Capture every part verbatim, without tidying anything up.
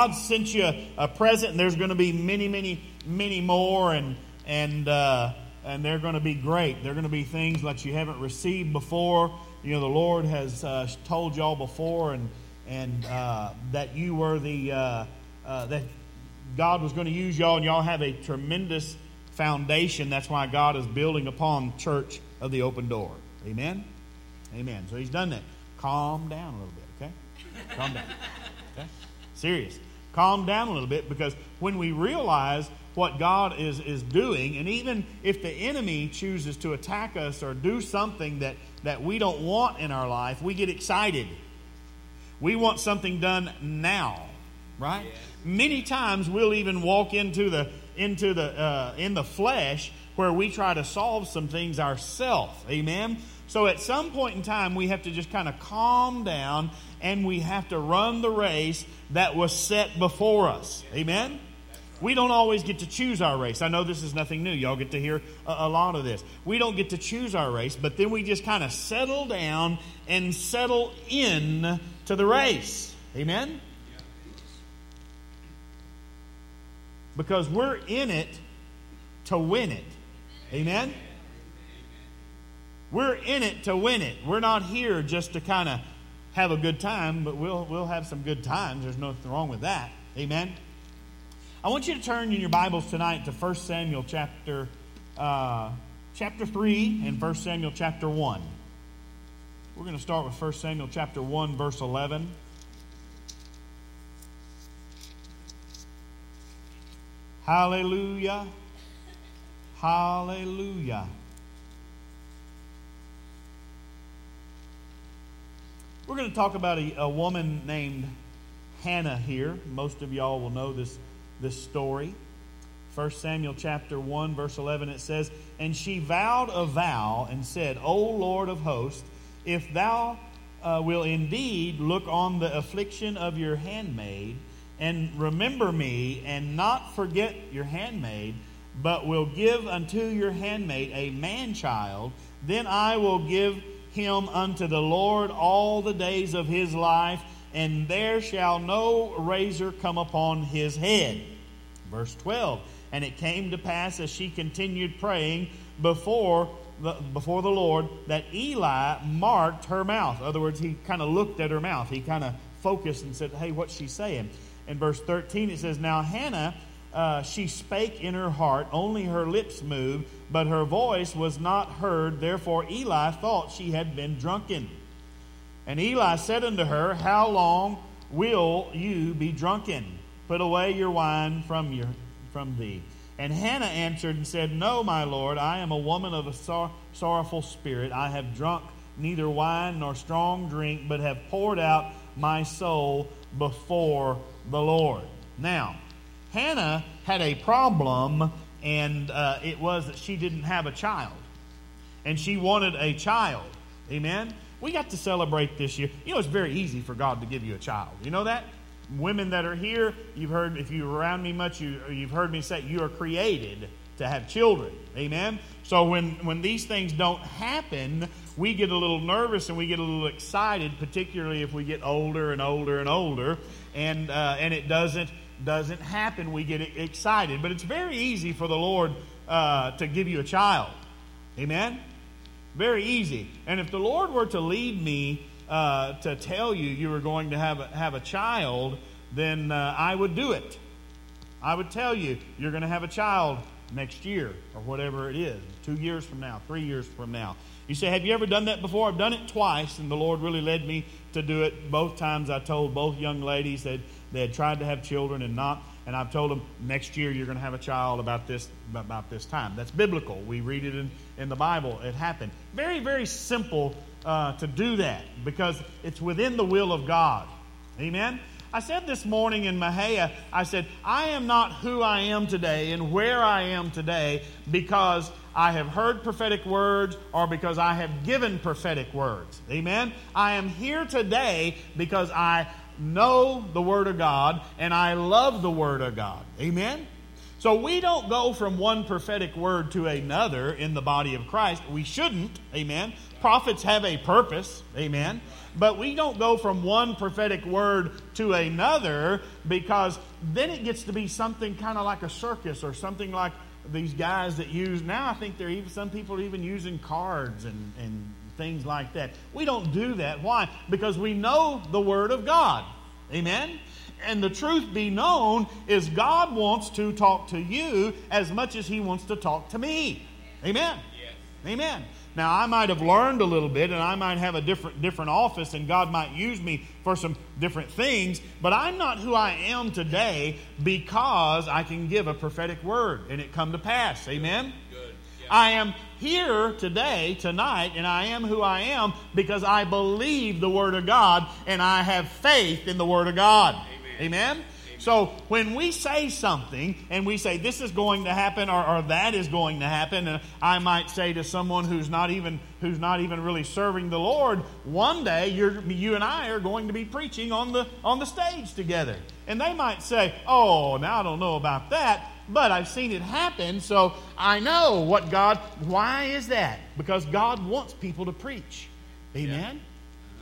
God sent you a, a present, and there's going to be many, many, many more, and and uh, and they're going to be great. They're going to be things that you haven't received before. You know, the Lord has uh, told y'all before, and and uh, that you were the uh, uh, that God was going to use y'all, and y'all have a tremendous foundation. That's why God is building upon Church of the Open Door. Amen? Amen. So He's done that. Calm down a little bit, okay? Calm down. Okay? Serious. Calm down a little bit, because when we realize what God is, is doing, and even if the enemy chooses to attack us or do something that, that we don't want in our life, we get excited. We want something done now, right? Yeah. Many times we'll even walk into the into the uh, in the flesh where we try to solve some things ourselves. Amen. So at some point in time, we have to just kind of calm down, and we have to run the race that was set before us. Amen. We don't always get to choose our race. I know this is nothing new. Y'all get to hear a, a lot of this. We don't get to choose our race, but then we just kind of settle down and settle in to the race. Amen? Because we're in it to win it. Amen? We're in it to win it. We're not here just to kind of have a good time, but we'll we'll have some good times. There's nothing wrong with that. Amen? I want you to turn in your Bibles tonight to First Samuel chapter uh, chapter three and First Samuel chapter one. We're going to start with First Samuel chapter one, verse eleven. Hallelujah. Hallelujah. We're going to talk about a, a woman named Hannah here. Most of y'all will know this, this story. First Samuel chapter one, verse eleven, it says, "And she vowed a vow and said, O Lord of hosts, if thou uh, will indeed look on the affliction of your handmaid, and remember me, and not forget your handmaid, but will give unto your handmaid a man-child, then I will give him unto the Lord all the days of his life, and there shall no razor come upon his head." Verse twelve, "And it came to pass, as she continued praying before the, before the Lord, that Eli marked her mouth." In other words, he kind of looked at her mouth. He kind of focused and said, hey, what's she saying? In verse thirteen, it says, "Now Hannah, uh, she spake in her heart, only her lips moved, but her voice was not heard. Therefore Eli thought she had been drunken. And Eli said unto her, How long will you be drunken? Put away your wine from your from thee. And Hannah answered and said, No, my Lord, I am a woman of a sor- sorrowful spirit. I have drunk neither wine nor strong drink, but have poured out my soul before the Lord." Now, Hannah had a problem, and uh, it was that she didn't have a child. And she wanted a child. Amen? We got to celebrate this year. You know, it's very easy for God to give you a child. You know that? Women that are here, you've heard, if you're around me much, you, you've heard me say you are created to have children. Amen? So when, when these things don't happen, we get a little nervous and we get a little excited, particularly if we get older and older and older, and uh, and it doesn't doesn't happen. We get excited, but it's very easy for the Lord uh, to give you a child. Amen? Very easy. And if the Lord were to lead me uh, to tell you you were going to have a, have a child, then uh, I would do it. I would tell you you're going to have a child next year or whatever it is, two years from now, three years from now. You say, have you ever done that before? I've done it twice, and the Lord really led me to do it. Both times I told both young ladies that they had tried to have children and not, and I've told them, next year you're going to have a child about this about this time. That's biblical. We read it in, in the Bible. It happened. Very, very simple uh, to do that because it's within the will of God. Amen? I said this morning in Mahia, I said, I am not who I am today and where I am today because I have heard prophetic words or because I have given prophetic words. Amen? I am here today because I know the Word of God and I love the Word of God. Amen? So we don't go from one prophetic word to another in the body of Christ. We shouldn't, amen. Prophets have a purpose, amen. But we don't go from one prophetic word to another, because then it gets to be something kind of like a circus, or something like these guys that use, now I think they're even, some people are even using cards and, and things like that. We don't do that. Why? Because we know the Word of God, amen. And the truth be known is God wants to talk to you as much as He wants to talk to me. Amen. Yes. Amen. Now, I might have learned a little bit, and I might have a different different office, and God might use me for some different things, but I'm not who I am today because I can give a prophetic word and it come to pass. Amen. Good. Yeah. I am here today, tonight, and I am who I am because I believe the Word of God and I have faith in the Word of God. Amen. Amen? Amen. So when we say something and we say this is going to happen, or, or that is going to happen, and I might say to someone who's not even who's not even really serving the Lord, one day you're, you and I are going to be preaching on the on the stage together, and they might say, "Oh, now I don't know about that, but I've seen it happen, so I know what God." Why is that? Because God wants people to preach. Amen. Yeah.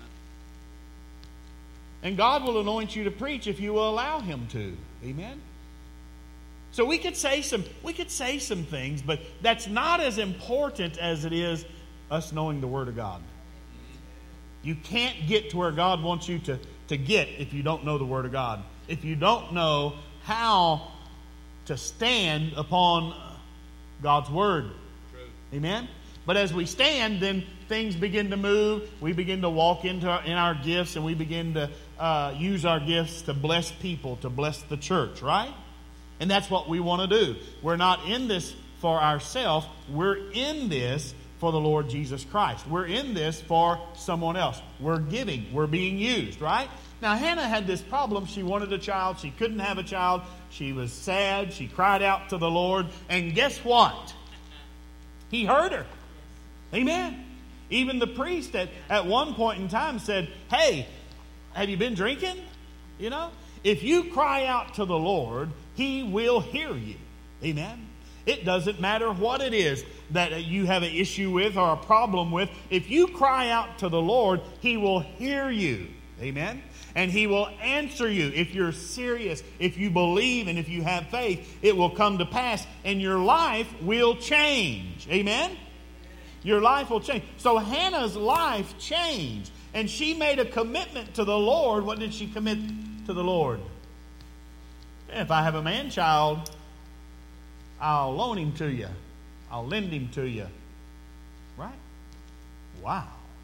And God will anoint you to preach if you will allow Him to. Amen? So we could say some we could say some things, but that's not as important as it is us knowing the Word of God. You can't get to where God wants you to, to get if you don't know the Word of God. If you don't know how to stand upon God's Word. True. Amen? But as we stand, then things begin to move. We begin to walk into our, in our gifts, and we begin to uh, use our gifts to bless people, to bless the church, right? And that's what we want to do. We're not in this for ourselves. We're in this for the Lord Jesus Christ. We're in this for someone else. We're giving. We're being used, right? Now, Hannah had this problem. She wanted a child. She couldn't have a child. She was sad. She cried out to the Lord. And guess what? He heard her. Amen. Even the priest at, at one point in time said, "Hey, have you been drinking?" You know, if you cry out to the Lord, He will hear you. Amen. It doesn't matter what it is that you have an issue with or a problem with. If you cry out to the Lord, He will hear you. Amen. And He will answer you. If you're serious, if you believe, and if you have faith, it will come to pass, and your life will change. Amen. Your life will change. So Hannah's life changed. And she made a commitment to the Lord. What did she commit to the Lord? If I have a man-child, I'll loan him to you. I'll lend him to you. Right? Wow.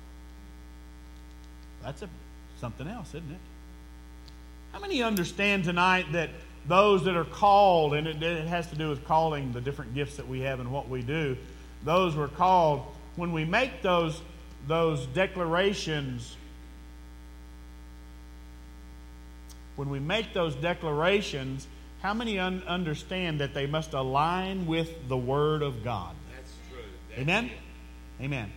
That's a something else, isn't it? How many understand tonight that those that are called, and it, it has to do with calling, the different gifts that we have and what we do, those were called, when we make those, those declarations, when we make those declarations, how many un- understand that they must align with the Word of God? That's true. That's Amen? It. Amen.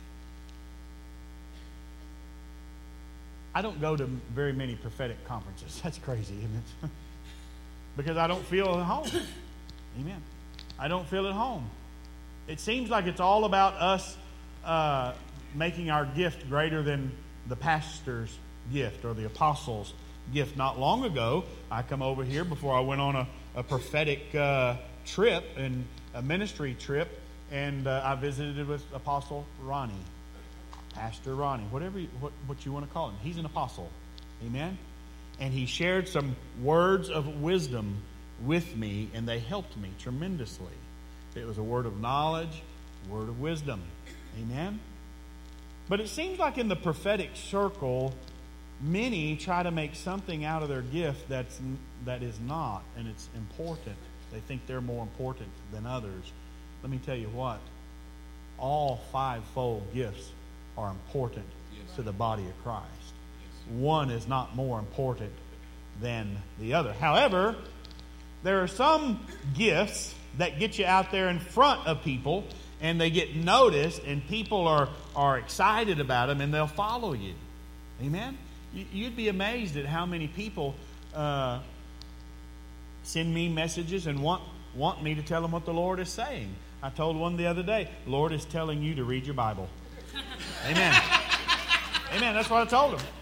I don't go to very many prophetic conferences. That's crazy, isn't it? Because I don't feel at home. Amen. I don't feel at home. It seems like it's all about us uh, making our gift greater than the pastor's gift or the apostle's gift. Not long ago, I come over here before I went on a, a prophetic uh, trip, and a ministry trip, and uh, I visited with Apostle Ronnie, Pastor Ronnie, whatever you, what, what you want to call him. He's an apostle. Amen? And he shared some words of wisdom with me, and they helped me tremendously. It was a word of knowledge, a word of wisdom. Amen? But it seems like in the prophetic circle, many try to make something out of their gift that's, that is not, and it's important. They think they're more important than others. Let me tell you what. All fivefold gifts are important yes. to the body of Christ. Yes. One is not more important than the other. However, there are some gifts that get you out there in front of people, and they get noticed, and people are, are excited about them, and they'll follow you. Amen? You'd be amazed at how many people uh, send me messages and want want me to tell them what the Lord is saying. I told one the other day, Lord is telling you to read your Bible. Amen. Amen. That's what I told them.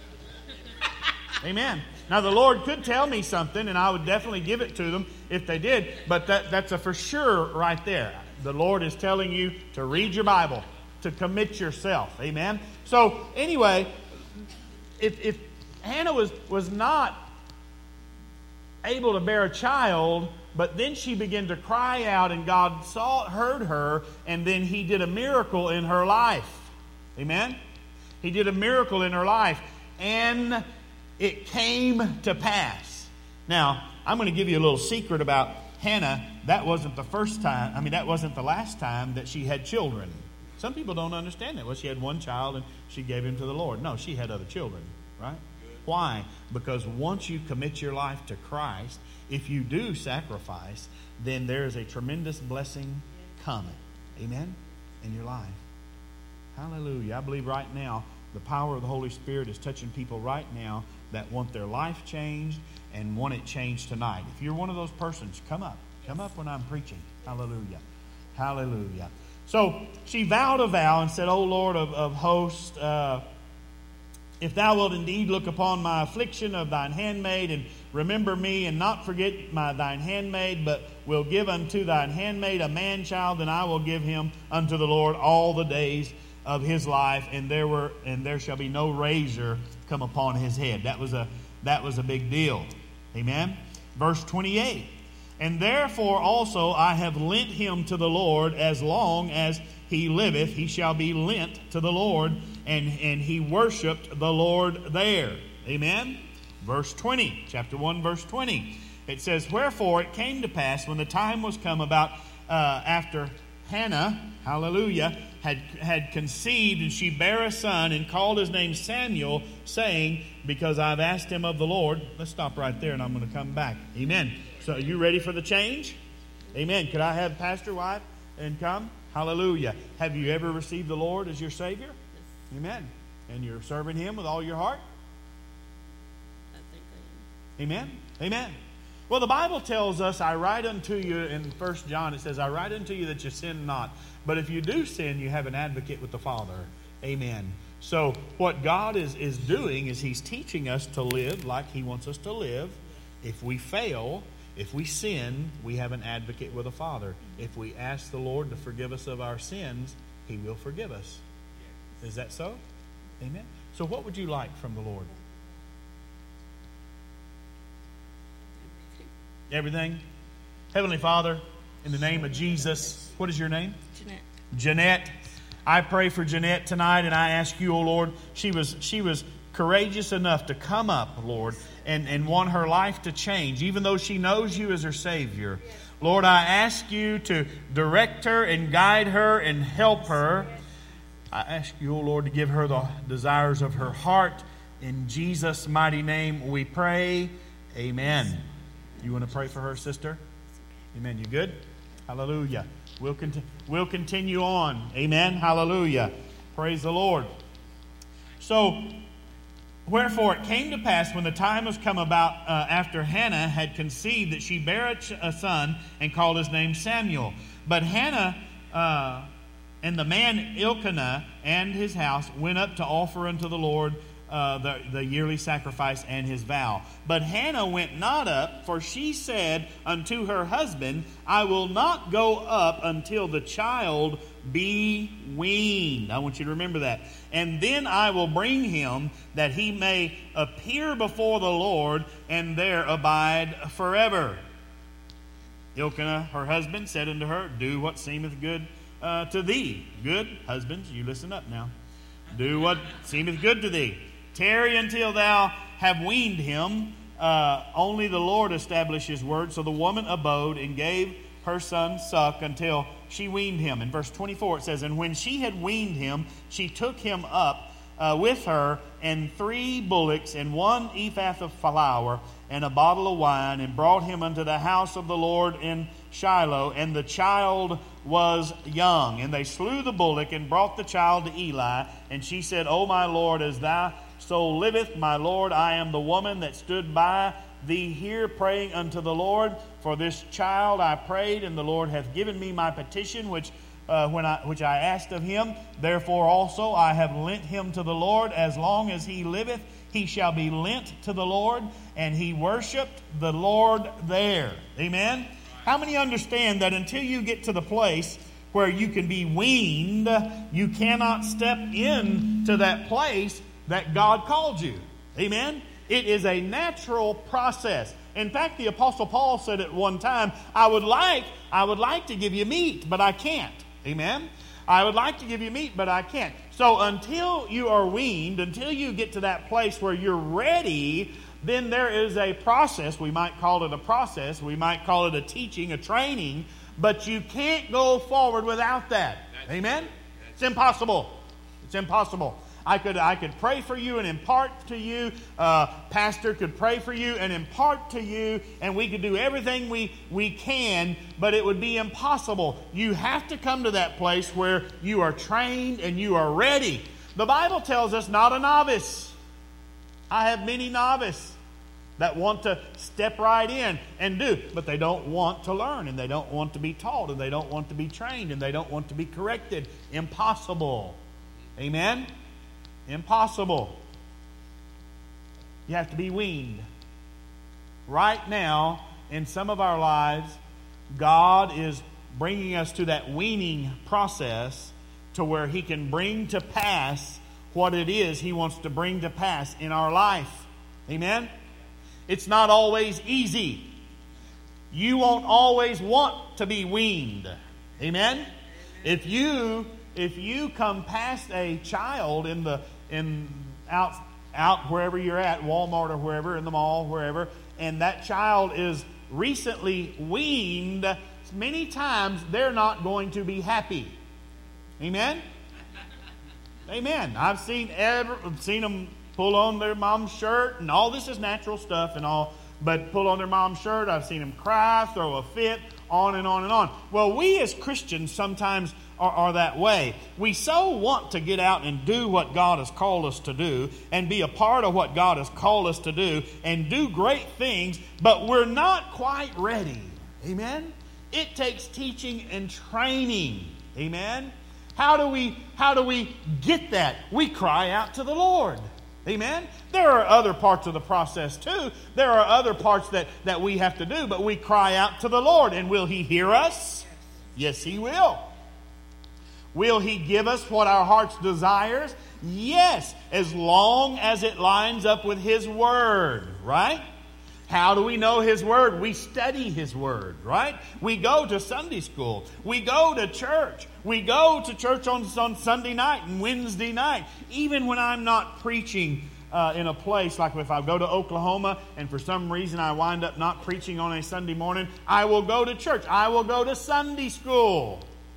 Amen. Now, the Lord could tell me something, and I would definitely give it to them if they did, but that, that's a for sure right there. The Lord is telling you to read your Bible, to commit yourself. Amen. So, anyway, if, if Hannah was, was not able to bear a child, but then she began to cry out, and God saw, heard her, and then He did a miracle in her life. Amen? He did a miracle in her life, and it came to pass. Now, I'm going to give you a little secret about Hannah. That wasn't the first time, I mean, that wasn't the last time that she had children. Some people don't understand that. Well, she had one child, and she gave him to the Lord. No, she had other children, right? Why? Because once you commit your life to Christ, if you do sacrifice, then there is a tremendous blessing coming. Amen? In your life. Hallelujah. I believe right now the power of the Holy Spirit is touching people right now that want their life changed and want it changed tonight. If you're one of those persons, come up. Come up when I'm preaching. Hallelujah. Hallelujah. So she vowed a vow and said, O Lord of, of hosts, uh, if thou wilt indeed look upon my affliction of thine handmaid, and remember me, and not forget my thine handmaid, but will give unto thine handmaid a man child, then I will give him unto the Lord all the days of his life, and there were and there shall be no razor come upon his head. That was a that was a big deal. Amen. Verse twenty-eight. And therefore also I have lent him to the Lord, as long as he liveth, he shall be lent to the Lord. And, and he worshipped the Lord there. Amen. Verse twenty, chapter one, verse twenty. It says, Wherefore it came to pass, when the time was come about uh, after Hannah, hallelujah, had, had conceived, and she bare a son, and called his name Samuel, saying, Because I've asked him of the Lord. Let's stop right there, and I'm going to come back. Amen. So are you ready for the change? Amen. Could I have Pastor White and come? Hallelujah. Have you ever received the Lord as your Savior? Amen. And you're serving Him with all your heart? I think I am. Amen. Amen. Well, the Bible tells us, I write unto you, in First John, it says, I write unto you that you sin not. But if you do sin, you have an advocate with the Father. Amen. So what God is, is doing is He's teaching us to live like He wants us to live. If we fail, if we sin, we have an advocate with the Father. If we ask the Lord to forgive us of our sins, He will forgive us. Is that so? Amen. So what would you like from the Lord? Everything? Heavenly Father, in the name of Jesus, what is your name? Jeanette. Jeanette. I pray for Jeanette tonight, and I ask you, O Lord, she was she was courageous enough to come up, Lord, and, and want her life to change, even though she knows you as her Savior. Lord, I ask you to direct her and guide her and help her. I ask you, O Lord, to give her the desires of her heart. In Jesus' mighty name we pray. Amen. You want to pray for her, sister? Amen. You good? Hallelujah. We'll, conti- we'll continue on. Amen. Hallelujah. Praise the Lord. So, wherefore it came to pass, when the time was come about uh, after Hannah had conceived, that she bare a, ch- a son, and called his name Samuel. But Hannah... Uh, And the man Elkanah and his house went up to offer unto the Lord uh, the, the yearly sacrifice and his vow. But Hannah went not up, for she said unto her husband, I will not go up until the child be weaned. I want you to remember that. And then I will bring him, that he may appear before the Lord, and there abide forever. Elkanah, her husband, said unto her, Do what seemeth good Uh, to thee. Good, husbands, you listen up now. Do what seemeth good to thee. Tarry until thou have weaned him. Uh, only the Lord established his word. So the woman abode and gave her son suck until she weaned him. In verse twenty-four it says, And when she had weaned him, she took him up uh, with her, and three bullocks, and one ephah of flour, and a bottle of wine, and brought him unto the house of the Lord in Shiloh, and the child was young. And they slew the bullock, and brought the child to Eli. And she said, O my Lord, as thy soul liveth, my Lord, I am the woman that stood by thee here praying unto the Lord. For this child I prayed, and the Lord hath given me my petition, which uh, when I which I asked of him. Therefore also I have lent him to the Lord. As long as he liveth, he shall be lent to the Lord. And he worshipped the Lord there. Amen? How many understand that until you get to the place where you can be weaned, you cannot step into that place that God called you? Amen? It is a natural process. In fact, the Apostle Paul said at one time, I would like, I would like to give you meat, but I can't. Amen? I would like to give you meat, but I can't. So until you are weaned, until you get to that place where you're ready, then there is a process. We might call it a process. We might call it a teaching, a training. But you can't go forward without that. Amen? It's impossible. It's impossible. I could I could pray for you and impart to you. Uh, pastor could pray for you and impart to you. And we could do everything we, we can. But it would be impossible. You have to come to that place where you are trained and you are ready. The Bible tells us not a novice. I have many novices that want to step right in and do, but they don't want to learn, and they don't want to be taught, and they don't want to be trained, and they don't want to be corrected. Impossible. Amen? Impossible. You have to be weaned. Right now, in some of our lives, God is bringing us to that weaning process to where He can bring to pass what it is He wants to bring to pass in our life. Amen? It's not always easy. You won't always want to be weaned. Amen? If you if you come past a child in the in out out wherever you're at, Walmart or wherever, in the mall, wherever, and that child is recently weaned, many times they're not going to be happy. Amen? Amen. I've seen ever seen them pull on their mom's shirt, and all this is natural stuff and all, but pull on their mom's shirt. I've seen them cry, throw a fit, on and on and on. Well, we as Christians sometimes are, are that way. We so want to get out and do what God has called us to do and be a part of what God has called us to do and do great things, but we're not quite ready. Amen? It takes teaching and training. Amen? How do we, how do we get that? We cry out to the Lord. Amen? There are other parts of the process too. There are other parts that, that we have to do, but we cry out to the Lord. And will He hear us? Yes, He will. Will He give us what our hearts desires? Yes, as long as it lines up with His Word, right? How do we know His Word? We study His Word, right? We go to Sunday school. We go to church. We go to church on, on Sunday night and Wednesday night. Even when I'm not preaching uh, in a place, like if I go to Oklahoma and for some reason I wind up not preaching on a Sunday morning, I will go to church. I will go to Sunday school.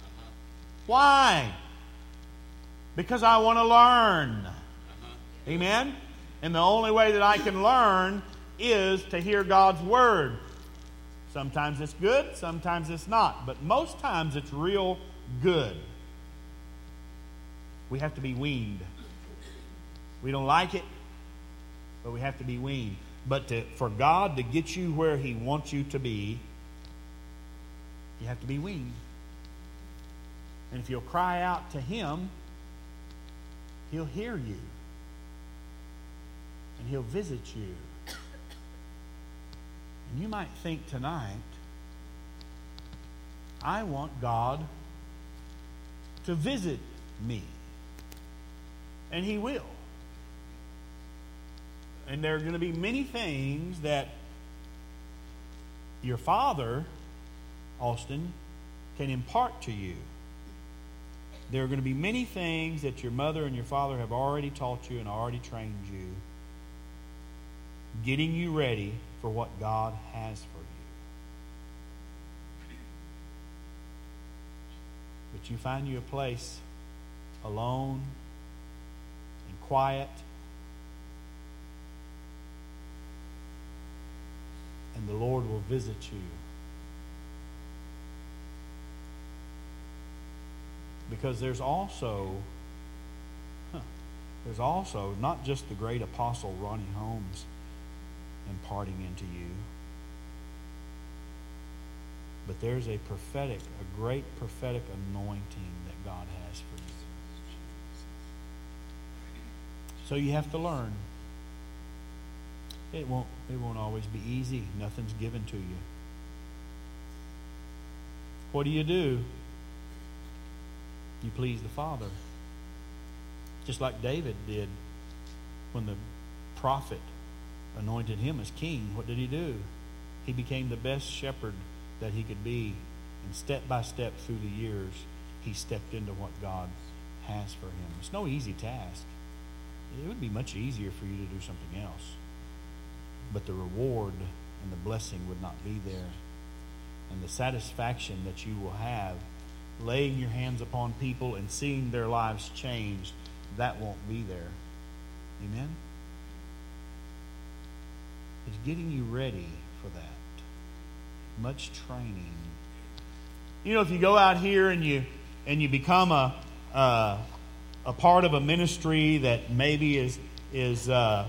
Why? Because I want to learn. Amen? And the only way that I can learn is to hear God's Word. Sometimes it's good, sometimes it's not. But most times it's real good. We have to be weaned. We don't like it, but we have to be weaned. But to, for God to get you where He wants you to be, you have to be weaned. And if you'll cry out to Him, He'll hear you. And He'll visit you. And you might think tonight, I want God to visit me. And He will. And there are going to be many things that your father, Austin, can impart to you. There are going to be many things that your mother and your father have already taught you and already trained you, getting you ready for what God has for you. But you find you a place alone and quiet, and the Lord will visit you. Because there's also, huh, there's also not just the great apostle Ronnie Holmes, imparting into you. But there's a prophetic, a great prophetic anointing that God has for you. So you have to learn. It won't, it won't always be easy. Nothing's given to you. What do you do? You please the Father. Just like David did when the prophet anointed him as king. What did he do? He became the best shepherd that he could be. And step by step through the years, he stepped into what God has for him. It's no easy task. It would be much easier for you to do something else. But the reward and the blessing would not be there. And the satisfaction that you will have laying your hands upon people and seeing their lives changed, that won't be there. Amen? It's getting you ready for that. Much training. You know, if you go out here and you and you become a uh, a part of a ministry that maybe is is uh,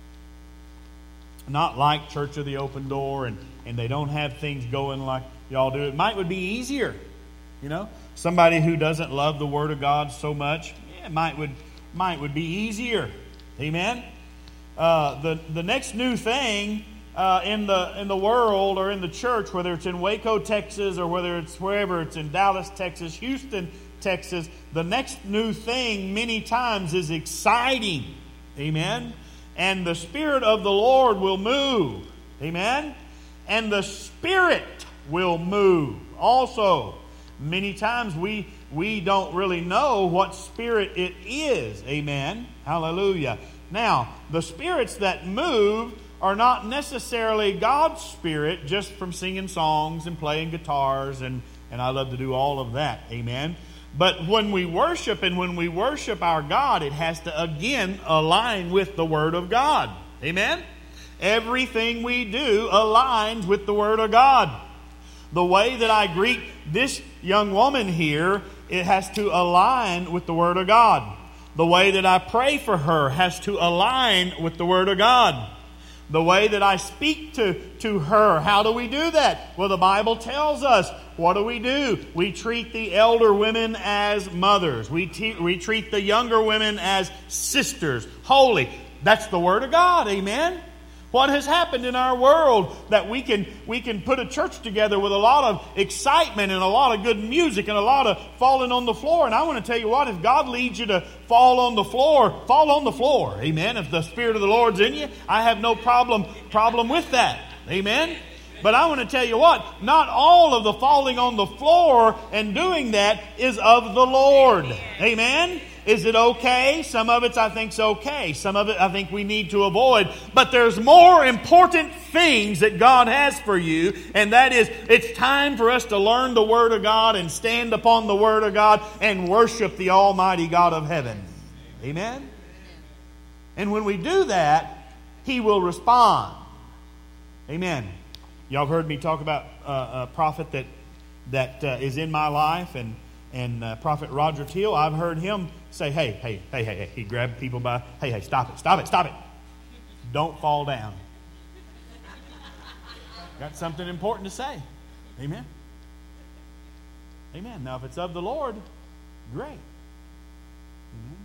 not like Church of the Open Door, and, and they don't have things going like y'all do, it might would be easier. You know, somebody who doesn't love the Word of God so much, yeah, it might would might would be easier. Amen. Uh, the the next new thing uh, in the in the world or in the church, whether it's in Waco, Texas, or whether it's wherever, it's in Dallas, Texas, Houston, Texas, the next new thing many times is exciting. Amen. And the Spirit of the Lord will move. Amen. And the Spirit will move also. Many times we we don't really know what spirit it is. Amen. Hallelujah. Now, the spirits that move are not necessarily God's Spirit just from singing songs and playing guitars, and, and I love to do all of that. Amen. But when we worship and when we worship our God, it has to again align with the Word of God. Amen. Everything we do aligns with the Word of God. The way that I greet this young woman here, it has to align with the Word of God. The way that I pray for her has to align with the Word of God. The way that I speak to, to her, how do we do that? Well, the Bible tells us, what do we do? We treat the elder women as mothers. We, te- we treat the younger women as sisters, holy. That's the Word of God, amen? What has happened in our world that we can we can put a church together with a lot of excitement and a lot of good music and a lot of falling on the floor. And I want to tell you what, if God leads you to fall on the floor, fall on the floor. Amen. If the Spirit of the Lord's in you, I have no problem problem with that. Amen. But I want to tell you what, not all of the falling on the floor and doing that is of the Lord. Amen. Is it okay? Some of it I think is okay. Some of it I think we need to avoid. But there's more important things that God has for you. And that is, it's time for us to learn the Word of God and stand upon the Word of God and worship the Almighty God of heaven. Amen? And when we do that, He will respond. Amen. Y'all have heard me talk about uh, a prophet that, that uh, is in my life, and And uh, Prophet Roger Teal, I've heard him say, hey, hey, hey, hey, hey. He grabbed people by, hey, hey, stop it, stop it, stop it. Don't fall down. Got something important to say. Amen. Amen. Now, if it's of the Lord, great. Amen.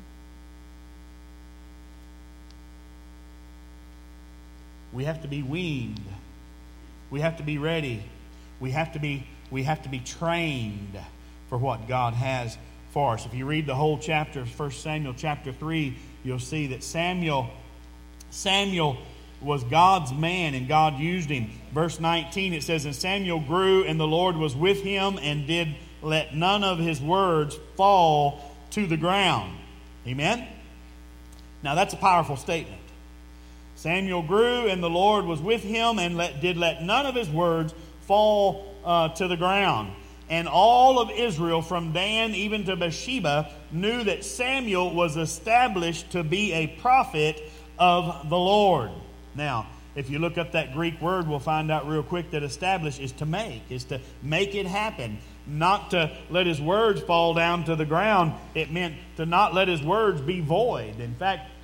We have to be weaned. We have to be ready. We have to be, we have to be trained for what God has for us. If you read the whole chapter of First Samuel chapter three, you'll see that Samuel Samuel was God's man and God used him. Verse nineteen, it says, and Samuel grew and the Lord was with him and did let none of his words fall to the ground. Amen? Now that's a powerful statement. Samuel grew and the Lord was with him and let, did let none of his words fall uh, to the ground. And all of Israel, from Dan even to Bathsheba, knew that Samuel was established to be a prophet of the Lord. Now, if you look up that Greek word, we'll find out real quick that establish is to make, is to make it happen. Not to let his words fall down to the ground. It meant to not let his words be void. In fact,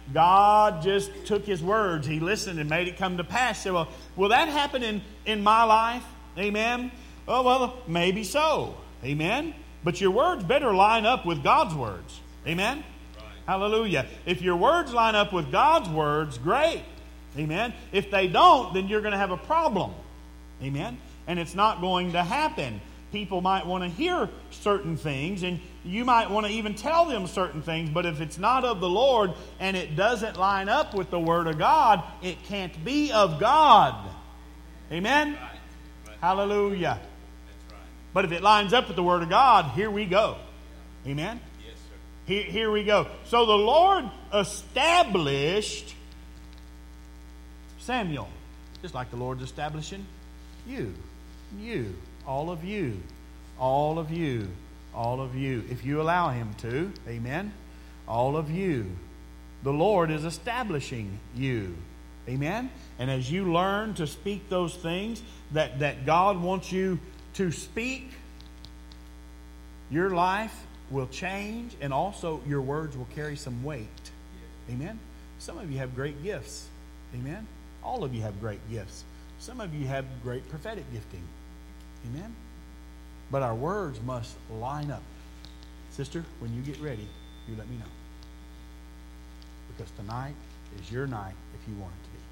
God just took his words. He listened and made it come to pass. So, well, will that happen in, in my life? Amen? Oh, well, maybe so. Amen? But your words better line up with God's words. Amen? Right. Hallelujah. If your words line up with God's words, great. Amen? If they don't, then you're going to have a problem. Amen? And it's not going to happen. People might want to hear certain things, and you might want to even tell them certain things, but if it's not of the Lord and it doesn't line up with the Word of God, it can't be of God. Amen? Right. Right. Hallelujah. That's right. But if it lines up with the Word of God, here we go. Amen? Yes, sir. Here, here we go. So the Lord established Samuel, just like the Lord's establishing you, you. All of you, all of you, all of you. If you allow him to, amen, all of you. The Lord is establishing you, amen. And as you learn to speak those things that, that God wants you to speak, your life will change, and also your words will carry some weight, amen. Some of you have great gifts, amen. All of you have great gifts. Some of you have great prophetic gifting. Amen? But our words must line up. Sister, when you get ready, you let me know. Because tonight is your night if you want it to be.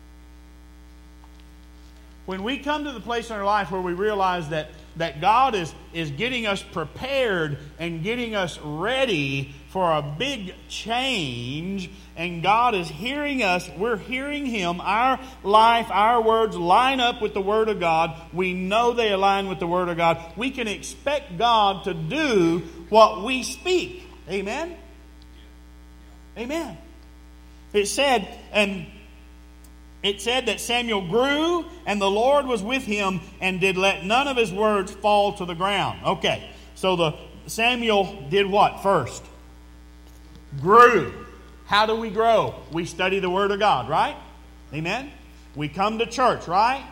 When we come to the place in our life where we realize that, that God is, is getting us prepared and getting us ready for a big change, and God is hearing us, we're hearing Him, our life, our words line up with the Word of God. We know they align with the Word of God. We can expect God to do what we speak. Amen? Amen. It said, and it said that Samuel grew, and the Lord was with him, and did let none of his words fall to the ground. Okay, so the Samuel did what first? Grew. How do we grow? We study the Word of God, right? Amen? We come to church, right?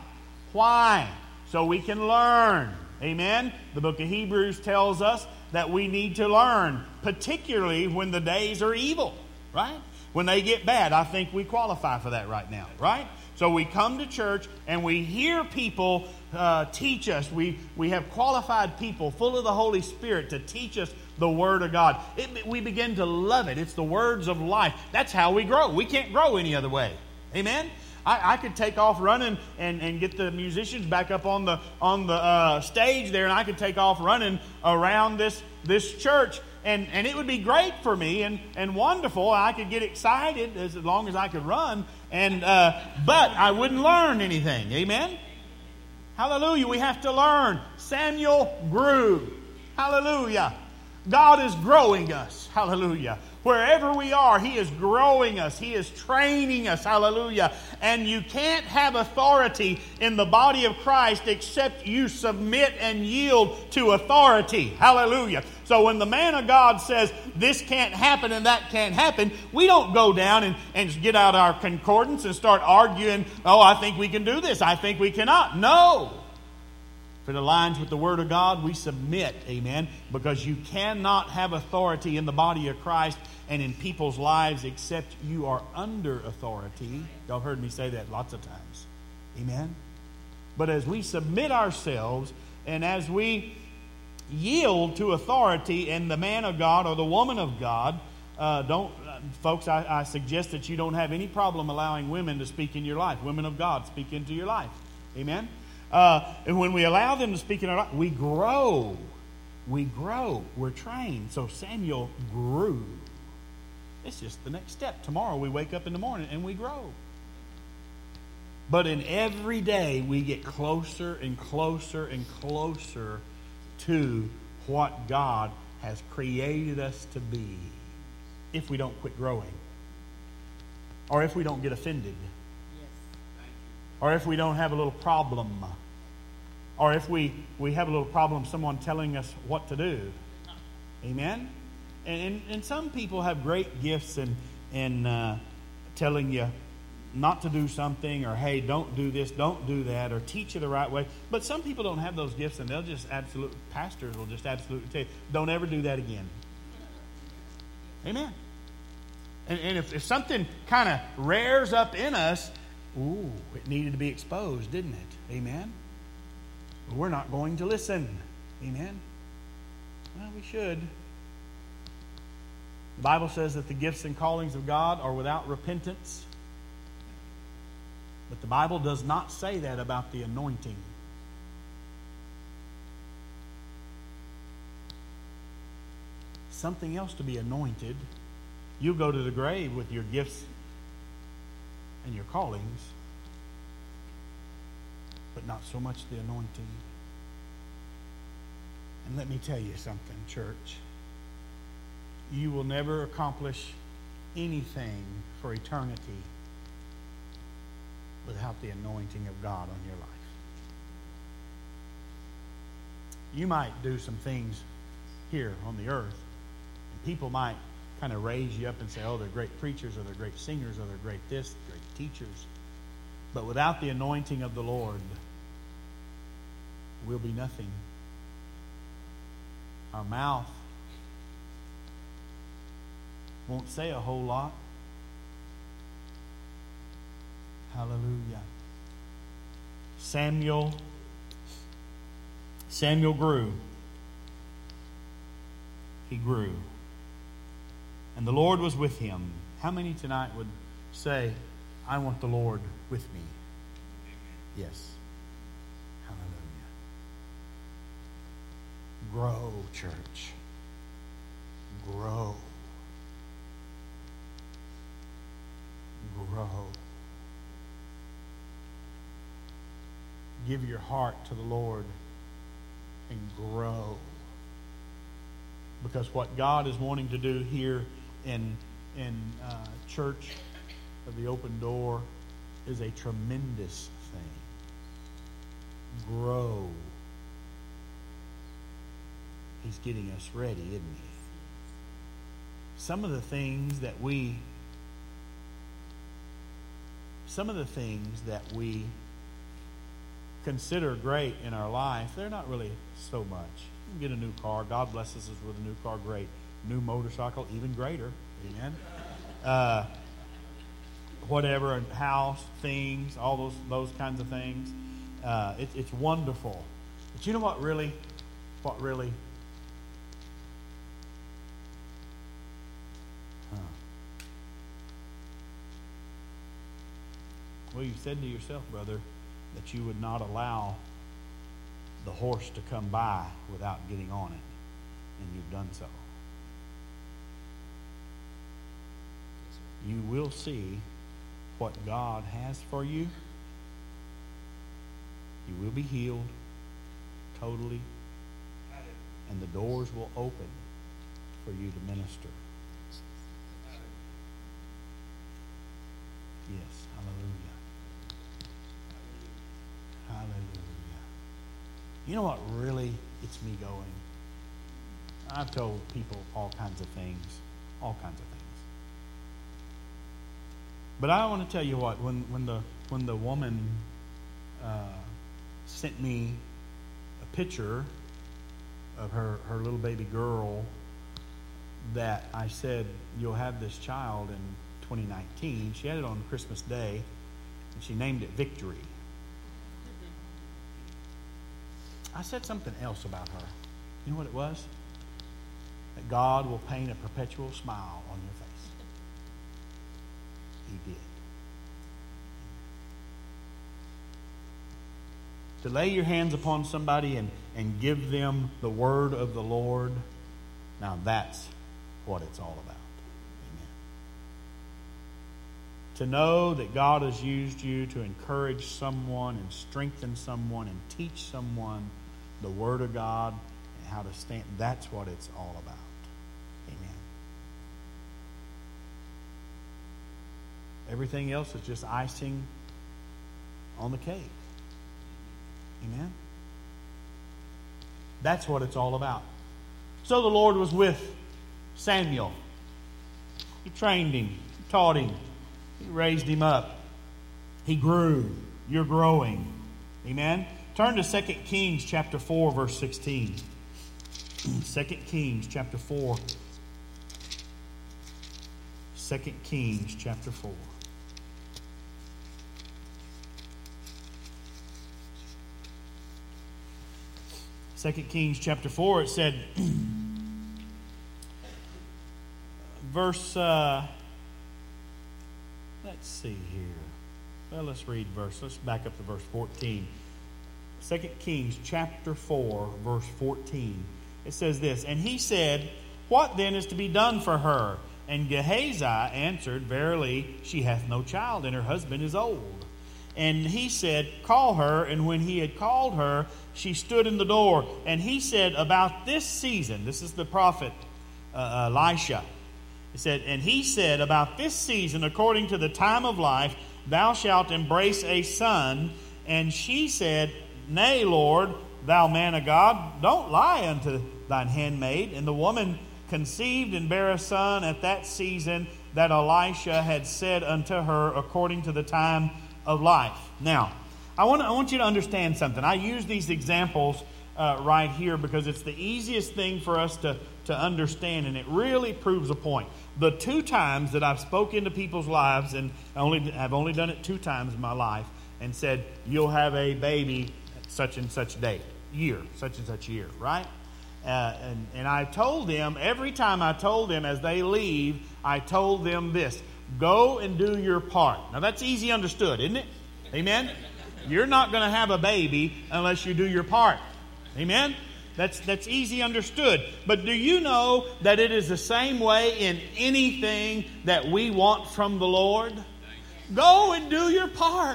Why? So we can learn. Amen? The book of Hebrews tells us that we need to learn, particularly when the days are evil, right? When they get bad. I think we qualify for that right now, right? So we come to church and we hear people uh, teach us. We, we have qualified people full of the Holy Spirit to teach us the Word of God. It, we begin to love it. It's the words of life. That's how we grow. We can't grow any other way. Amen? I, I could take off running and, and get the musicians back up on the on the uh, stage there, and I could take off running around this this church, and, and it would be great for me and, and wonderful. I could get excited as long as I could run, and uh, but I wouldn't learn anything. Amen? Hallelujah. We have to learn. Samuel grew. Hallelujah. God is growing us. Hallelujah. Wherever we are, He is growing us. He is training us. Hallelujah. And you can't have authority in the body of Christ except you submit and yield to authority. Hallelujah. So when the man of God says this can't happen and that can't happen, we don't go down and, and get out our concordance and start arguing, oh, I think we can do this. I think we cannot. No. If it aligns with the Word of God, we submit, amen, because you cannot have authority in the body of Christ and in people's lives except you are under authority. Y'all heard me say that lots of times. Amen? But as we submit ourselves and as we yield to authority and the man of God or the woman of God, uh, don't, uh, folks, I, I suggest that you don't have any problem allowing women to speak in your life. Women of God speak into your life. Amen? Uh, and when we allow them to speak in our life, we grow. We grow. We're trained. So Samuel grew. It's just the next step. Tomorrow we wake up in the morning and we grow. But in every day we get closer and closer and closer to what God has created us to be. If we don't quit growing. Or if we don't get offended. Or if we don't have a little problem. Or if we, we have a little problem, someone telling us what to do. Amen? And, and, and some people have great gifts in, in uh, telling you not to do something, or hey, don't do this, don't do that, or teach you the right way. But some people don't have those gifts, and they'll just absolutely, pastors will just absolutely tell you, don't ever do that again. Amen. And, and if, if something kind of rears up in us, ooh, it needed to be exposed, didn't it? Amen? But we're not going to listen. Amen? Well, we should. The Bible says that the gifts and callings of God are without repentance. But the Bible does not say that about the anointing. Something else to be anointed. You go to the grave with your gifts and your callings, but not so much the anointing. And let me tell you something, church. You will never accomplish anything for eternity without the anointing of God on your life. You might do some things here on the earth, and people might kind of raise you up and say, oh, they're great preachers, or they're great singers, or they're great this, great teachers. But without the anointing of the Lord, we'll be nothing. Our mouth won't say a whole lot. Hallelujah. Samuel, Samuel grew. He grew. And the Lord was with him. How many tonight would say, I want the Lord with me? Yes. Hallelujah. Grow, church. Grow. Grow. Give your heart to the Lord and grow. Because what God is wanting to do here in, in uh, Church of the Open Door is a tremendous thing. Grow. He's getting us ready, isn't he? Some of the things that we some of the things that we consider great in our life, they're not really so much. You can get a new car. God blesses us with a new car. Great. New motorcycle, even greater. Amen. Uh, whatever, a house, things, all those those kinds of things. Uh, it, it's wonderful. But you know what really, what really? Huh. Well, you said to yourself, brother, that you would not allow the horse to come by without getting on it, and you've done so. You will see what God has for you. You will be healed totally, and the doors will open for you to minister. Yes, hallelujah. Hallelujah. You know what really gets me going? I've told people all kinds of things, all kinds of things. But I want to tell you what, when, when the when the woman uh, sent me a picture of her, her little baby girl, that I said, you'll have this child in twenty nineteen. She had it on Christmas Day, and she named it Victory. I said something else about her. You know what it was? That God will paint a perpetual smile on your face. He did. To lay your hands upon somebody and, and give them the word of the Lord, now that's what it's all about. Amen. To know that God has used you to encourage someone and strengthen someone and teach someone the Word of God and how to stand, that's what it's all about. Amen. Everything else is just icing on the cake. Amen. That's what it's all about. So the Lord was with Samuel. He trained him, he taught him, he raised him up. He grew. You're growing. Amen. Turn to Second Kings chapter four, verse sixteen. Second Kings chapter four. Second Kings chapter four. Second Kings chapter four, it said, verse, uh, let's see here. Well, let's read verse, let's back up to verse fourteen. Second Kings chapter four, verse fourteen. It says this, and he said, what then is to be done for her? And Gehazi answered, verily, she hath no child, and her husband is old. And he said, call her. And when he had called her, she stood in the door. And he said, about this season, this is the prophet uh, Elisha. He said, and he said, about this season, according to the time of life, thou shalt embrace a son. And she said, nay, Lord, thou man of God, don't lie unto thine handmaid. And the woman conceived and bare a son at that season that Elisha had said unto her, according to the time of life. Now, I want, I want you to understand something. I use these examples uh, right here because it's the easiest thing for us to, to understand, and it really proves a point. The two times that I've spoken into people's lives, and I only, I've only done it two times in my life, and said, you'll have a baby at such and such date, year, such and such year, right? Uh, and, and I told them, every time I told them as they leave, I told them this, go and do your part. Now that's easy understood, isn't it? Amen? You're not going to have a baby unless you do your part. Amen? That's, that's easy understood. But do you know that it is the same way in anything that we want from the Lord? Go and do your part.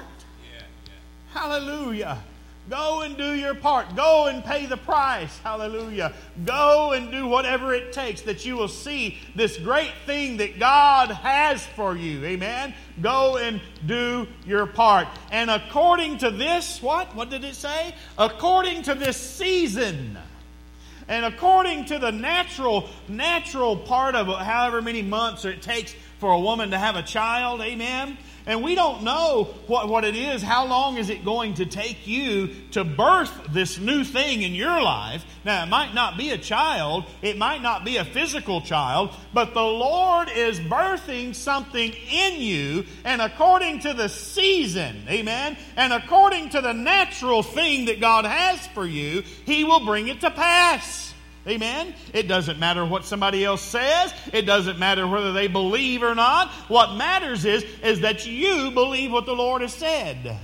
Hallelujah. Go and do your part. Go and pay the price. Hallelujah. Go and do whatever it takes that you will see this great thing that God has for you. Amen. Go and do your part. And according to this, what? What did it say? According to this season. And according to the natural, natural part of however many months it takes for a woman to have a child. Amen. And we don't know what, what it is. How long is it going to take you to birth this new thing in your life? Now, it might not be a child. It might not be a physical child. But the Lord is birthing something in you. And according to the season, amen, and according to the natural thing that God has for you, He will bring it to pass. Amen? It doesn't matter what somebody else says. It doesn't matter whether they believe or not. What matters is, is that you believe what the Lord has said.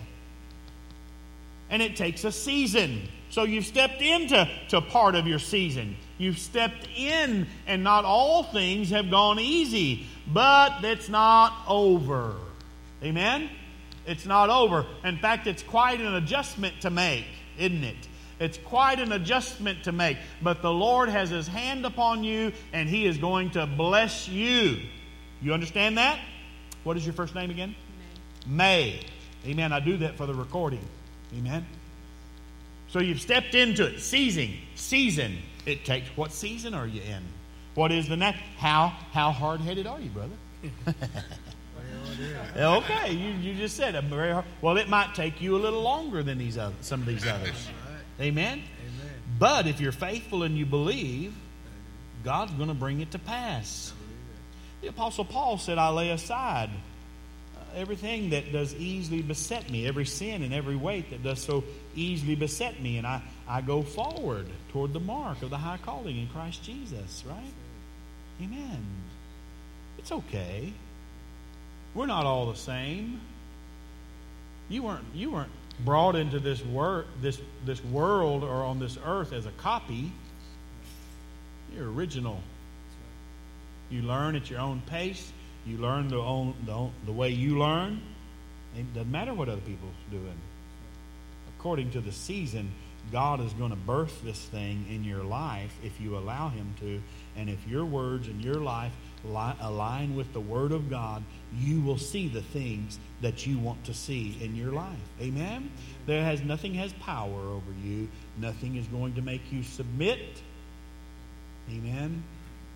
And it takes a season. So you've stepped into to part of your season. You've stepped in, and not all things have gone easy. But it's not over. Amen? It's not over. In fact, it's quite an adjustment to make, isn't it? It's quite an adjustment to make. But the Lord has His hand upon you, and He is going to bless you. You understand that? What is your first name again? May. May. Amen. I do that for the recording. Amen. So you've stepped into it. Season. Season. It takes. What season are you in? What is the next? How how hard-headed are you, brother? Okay, you, you just said it. Very hard. Well, it might take you a little longer than these other, some of these others. Amen? Amen. But if you're faithful and you believe, God's going to bring it to pass. The Apostle Paul said, I lay aside uh, everything that does easily beset me, every sin and every weight that does so easily beset me, and I, I go forward toward the mark of the high calling in Christ Jesus, right? Amen. It's okay. We're not all the same. You weren't you weren't brought into this wor- this this world or on this earth as a copy. You're original. You learn at your own pace. You learn the own the, own, the way you learn. It doesn't matter what other people's doing. According to the season, God is going to birth this thing in your life if you allow Him to. And if your words and your life li- align with the Word of God, you will see the things that you want to see in your life. Amen? There has nothing has power over you. Nothing is going to make you submit. Amen?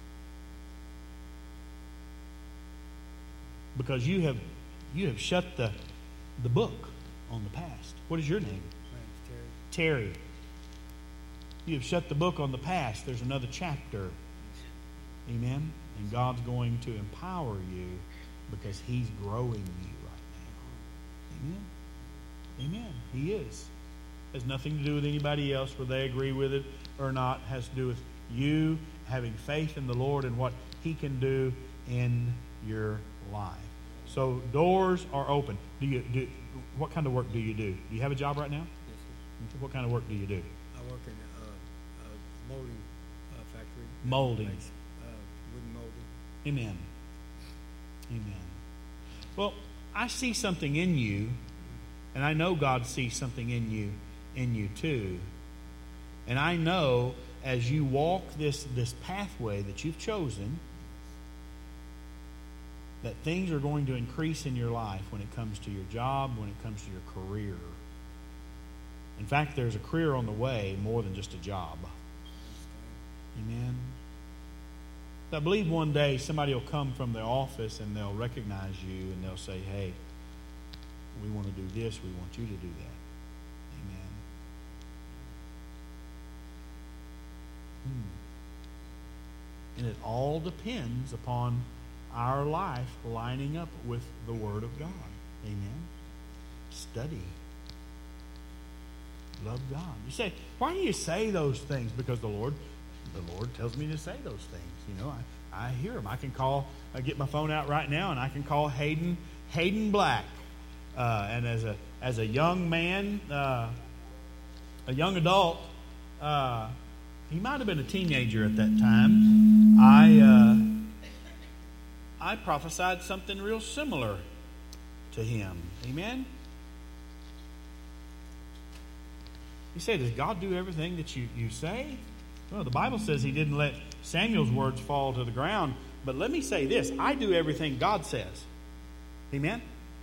Because you have you have shut the the book on the past. What is your name? Terry. Terry. You have shut the book on the past. There's another chapter. Amen. And God's going to empower you because He's growing you right now. Amen? Amen. He is. Has nothing to do with anybody else, whether they agree with it or not. It has to do with you having faith in the Lord and what He can do in your life. So doors are open. Do you do? What kind of work do you do? Do you have a job right now? Yes, sir. What kind of work do you do? I work in a, uh, a molding uh, factory. Molding. Makes, uh, wooden molding. Amen. Amen. Well, I see something in you, and I know God sees something in you, in you too. And I know as you walk this, this pathway that you've chosen, that things are going to increase in your life when it comes to your job, when it comes to your career. In fact, there's a career on the way more than just a job. Amen. I believe one day somebody will come from their office and they'll recognize you and they'll say, hey, we want to do this, we want you to do that. Amen. Hmm. And it all depends upon our life lining up with the Word of God. Amen. Study. Love God. You say, why do you say those things? Because the Lord, the Lord tells me to say those things. You know, I, I hear them. I can call, I get my phone out right now, and I can call Hayden, Hayden Black. Uh, and as a as a young man, uh, a young adult, uh, he might have been a teenager at that time. I. Uh, I prophesied something real similar to him. Amen? You say, does God do everything that you, you say? Well, the Bible says He didn't let Samuel's words fall to the ground. But let me say this. I do everything God says. Amen?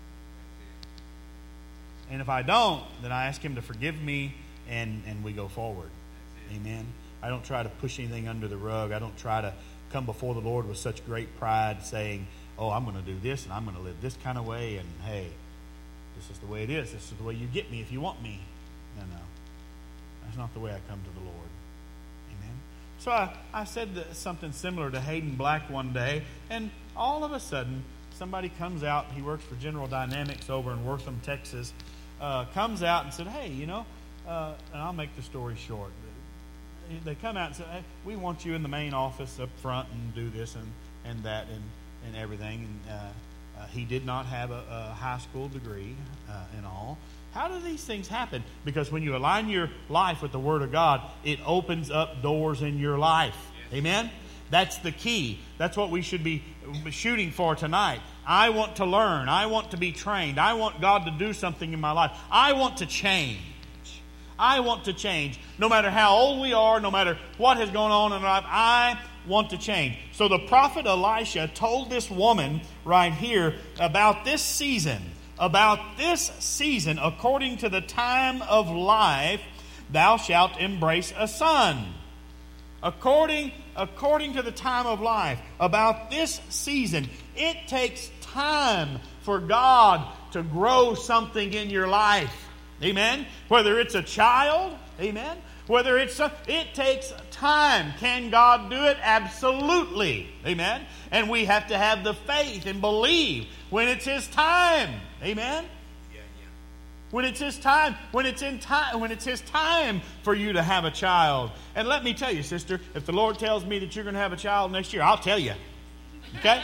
And if I don't, then I ask Him to forgive me and, and we go forward. Amen? I don't try to push anything under the rug. I don't try to come before the Lord with such great pride saying, oh, I'm going to do this and I'm going to live this kind of way, and hey, this is the way it is. This is the way you get me if you want me. No, no. That's not the way I come to the Lord. Amen. So I, I said that something similar to Hayden Black one day, and all of a sudden, somebody comes out. He works for General Dynamics over in Wortham, Texas. Uh, comes out and said, hey, you know, uh, and I'll make the story short. They come out and say, hey, we want you in the main office up front and do this and, and that and, and everything. And uh, uh, he did not have a, a high school degree uh, and all. How do these things happen? Because when you align your life with the Word of God, it opens up doors in your life. Amen? That's the key. That's what we should be shooting for tonight. I want to learn. I want to be trained. I want God to do something in my life. I want to change. I want to change. No matter how old we are, no matter what has gone on in our life, I want to change. So the prophet Elisha told this woman right here about this season. About this season, according to the time of life, thou shalt embrace a son. According, according to the time of life, about this season, it takes time for God to grow something in your life. Amen? Whether it's a child, amen? Whether it's a, it takes time. Can God do it? Absolutely. Amen? And we have to have the faith and believe when it's His time. Amen? Yeah, yeah. When it's His time, when it's in time, when it's His time for you to have a child. And let me tell you, sister, if the Lord tells me that you're going to have a child next year, I'll tell you. Okay?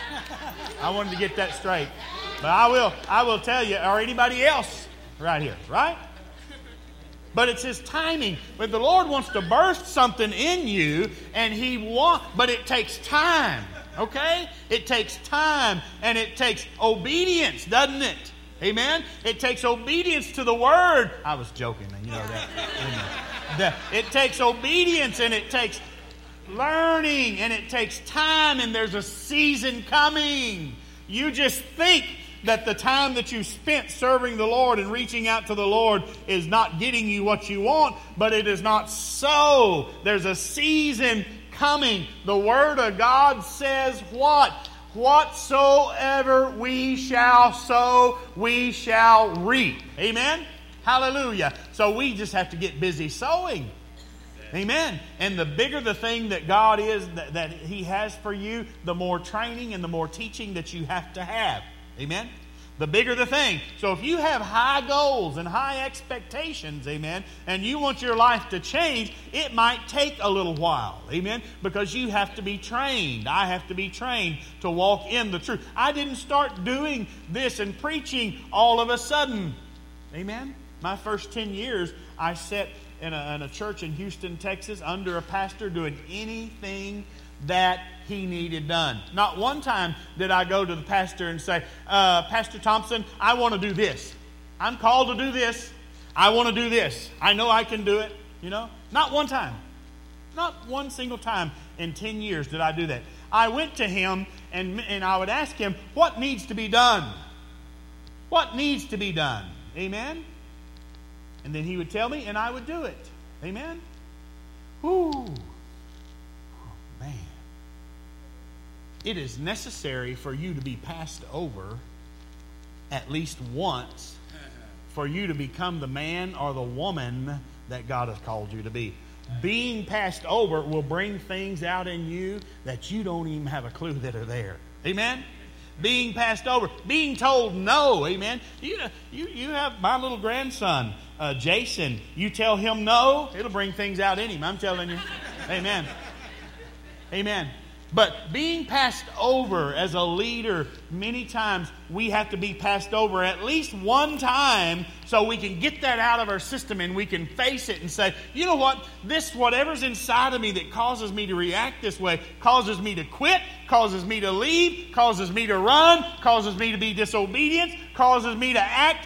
I wanted to get that straight. But I will, I will tell you, or anybody else right here, right? But it's His timing. But the Lord wants to burst something in you, and He wants, but it takes time. Okay? It takes time, and it takes obedience, doesn't it? Amen? It takes obedience to the Word. I was joking, you know that. Amen. It takes obedience, and it takes learning, and it takes time, and there's a season coming. You just think that the time that you spent serving the Lord and reaching out to the Lord is not getting you what you want, but it is not so. There's a season coming. The Word of God says what? Whatsoever we shall sow, we shall reap. Amen? Hallelujah. So we just have to get busy sowing. Amen. And the bigger the thing that God is, that, that He has for you, the more training and the more teaching that you have to have. Amen. The bigger the thing. So if you have high goals and high expectations, amen, and you want your life to change, it might take a little while, amen, because you have to be trained. I have to be trained to walk in the truth. I didn't start doing this and preaching all of a sudden, amen. My first ten years, I sat in a, in a church in Houston, Texas, under a pastor doing anything that he needed done. Not one time did I go to the pastor and say, uh, Pastor Thompson, I want to do this. I'm called to do this. I want to do this. I know I can do it. You know, not one time. Not one single time in ten years did I do that. I went to him and, and I would ask him, what needs to be done? What needs to be done? Amen? And then he would tell me, and I would do it. Amen? Whoo. Oh, man. It is necessary for you to be passed over at least once for you to become the man or the woman that God has called you to be. Being passed over will bring things out in you that you don't even have a clue that are there. Amen? Being passed over, being told no, amen. You you you have my little grandson, uh, Jason. You tell him no, it'll bring things out in him. I'm telling you, amen, amen. But being passed over as a leader, many times we have to be passed over at least one time so we can get that out of our system and we can face it and say, you know what, this, whatever's inside of me that causes me to react this way, causes me to quit, causes me to leave, causes me to run, causes me to be disobedient, causes me to act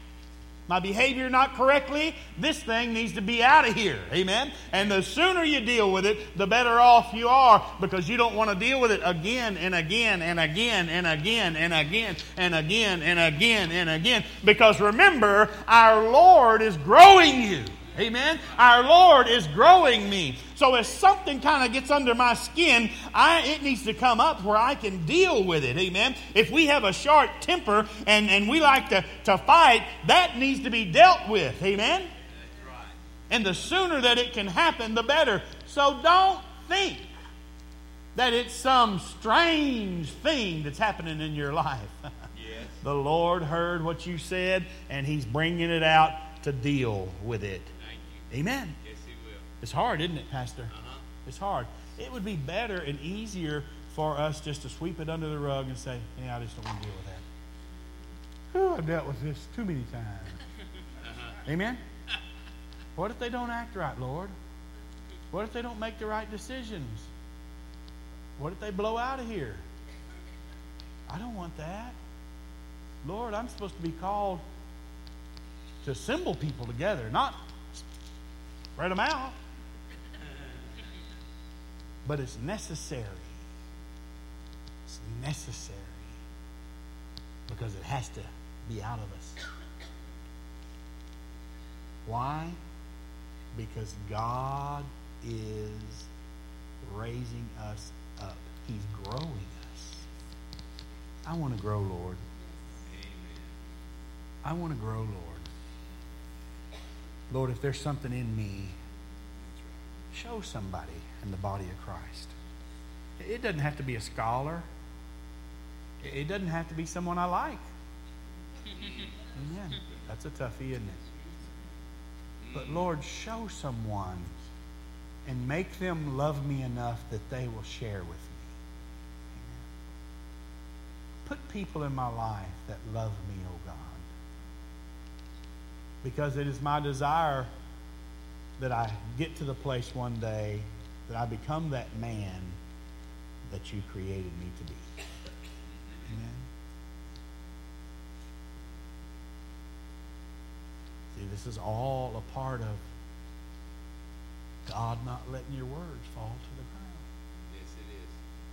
my behavior not correctly, this thing needs to be out of here. Amen? And the sooner you deal with it, the better off you are, because you don't want to deal with it again and again and again and again and again and again and again and again. Because remember, our Lord is growing you. Amen? Our Lord is growing me. So if something kind of gets under my skin, I, it needs to come up where I can deal with it. Amen? If we have a short temper and, and we like to, to fight, that needs to be dealt with. Amen? That's right. And the sooner that it can happen, the better. So don't think that it's some strange thing that's happening in your life. Yes. The Lord heard what you said, and He's bringing it out to deal with it. Amen. Yes, He will. It's hard, isn't it, Pastor? Uh-huh. It's hard. It would be better and easier for us just to sweep it under the rug and say, yeah, I just don't want to deal with that. Whew, I've dealt with this too many times. Uh-huh. Amen? What if they don't act right, Lord? What if they don't make the right decisions? What if they blow out of here? I don't want that. Lord, I'm supposed to be called to assemble people together, not spread them out. But it's necessary. It's necessary. Because it has to be out of us. Why? Because God is raising us up. He's growing us. I want to grow, Lord. Amen. I want to grow, Lord. Lord, if there's something in me, show somebody in the body of Christ. It doesn't have to be a scholar. It doesn't have to be someone I like. Amen. That's a toughie, isn't it? But Lord, show someone and make them love me enough that they will share with me. Amen. Put people in my life that love me, oh God. Because it is my desire that I get to the place one day that I become that man that you created me to be. Amen. See, this is all a part of God not letting your words fall to the ground. Yes, it is.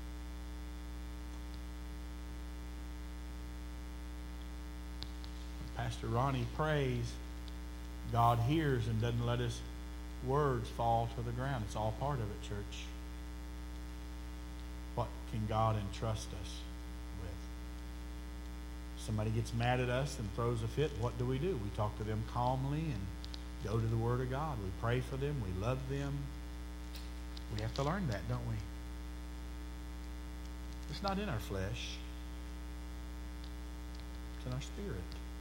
When Pastor Ronnie prays, God hears and doesn't let his words fall to the ground. It's all part of it, church. What can God entrust us with? Somebody gets mad at us and throws a fit. What do we do? We talk to them calmly and go to the Word of God. We pray for them. We love them. We have to learn that, don't we? It's not in our flesh. It's in our spirit.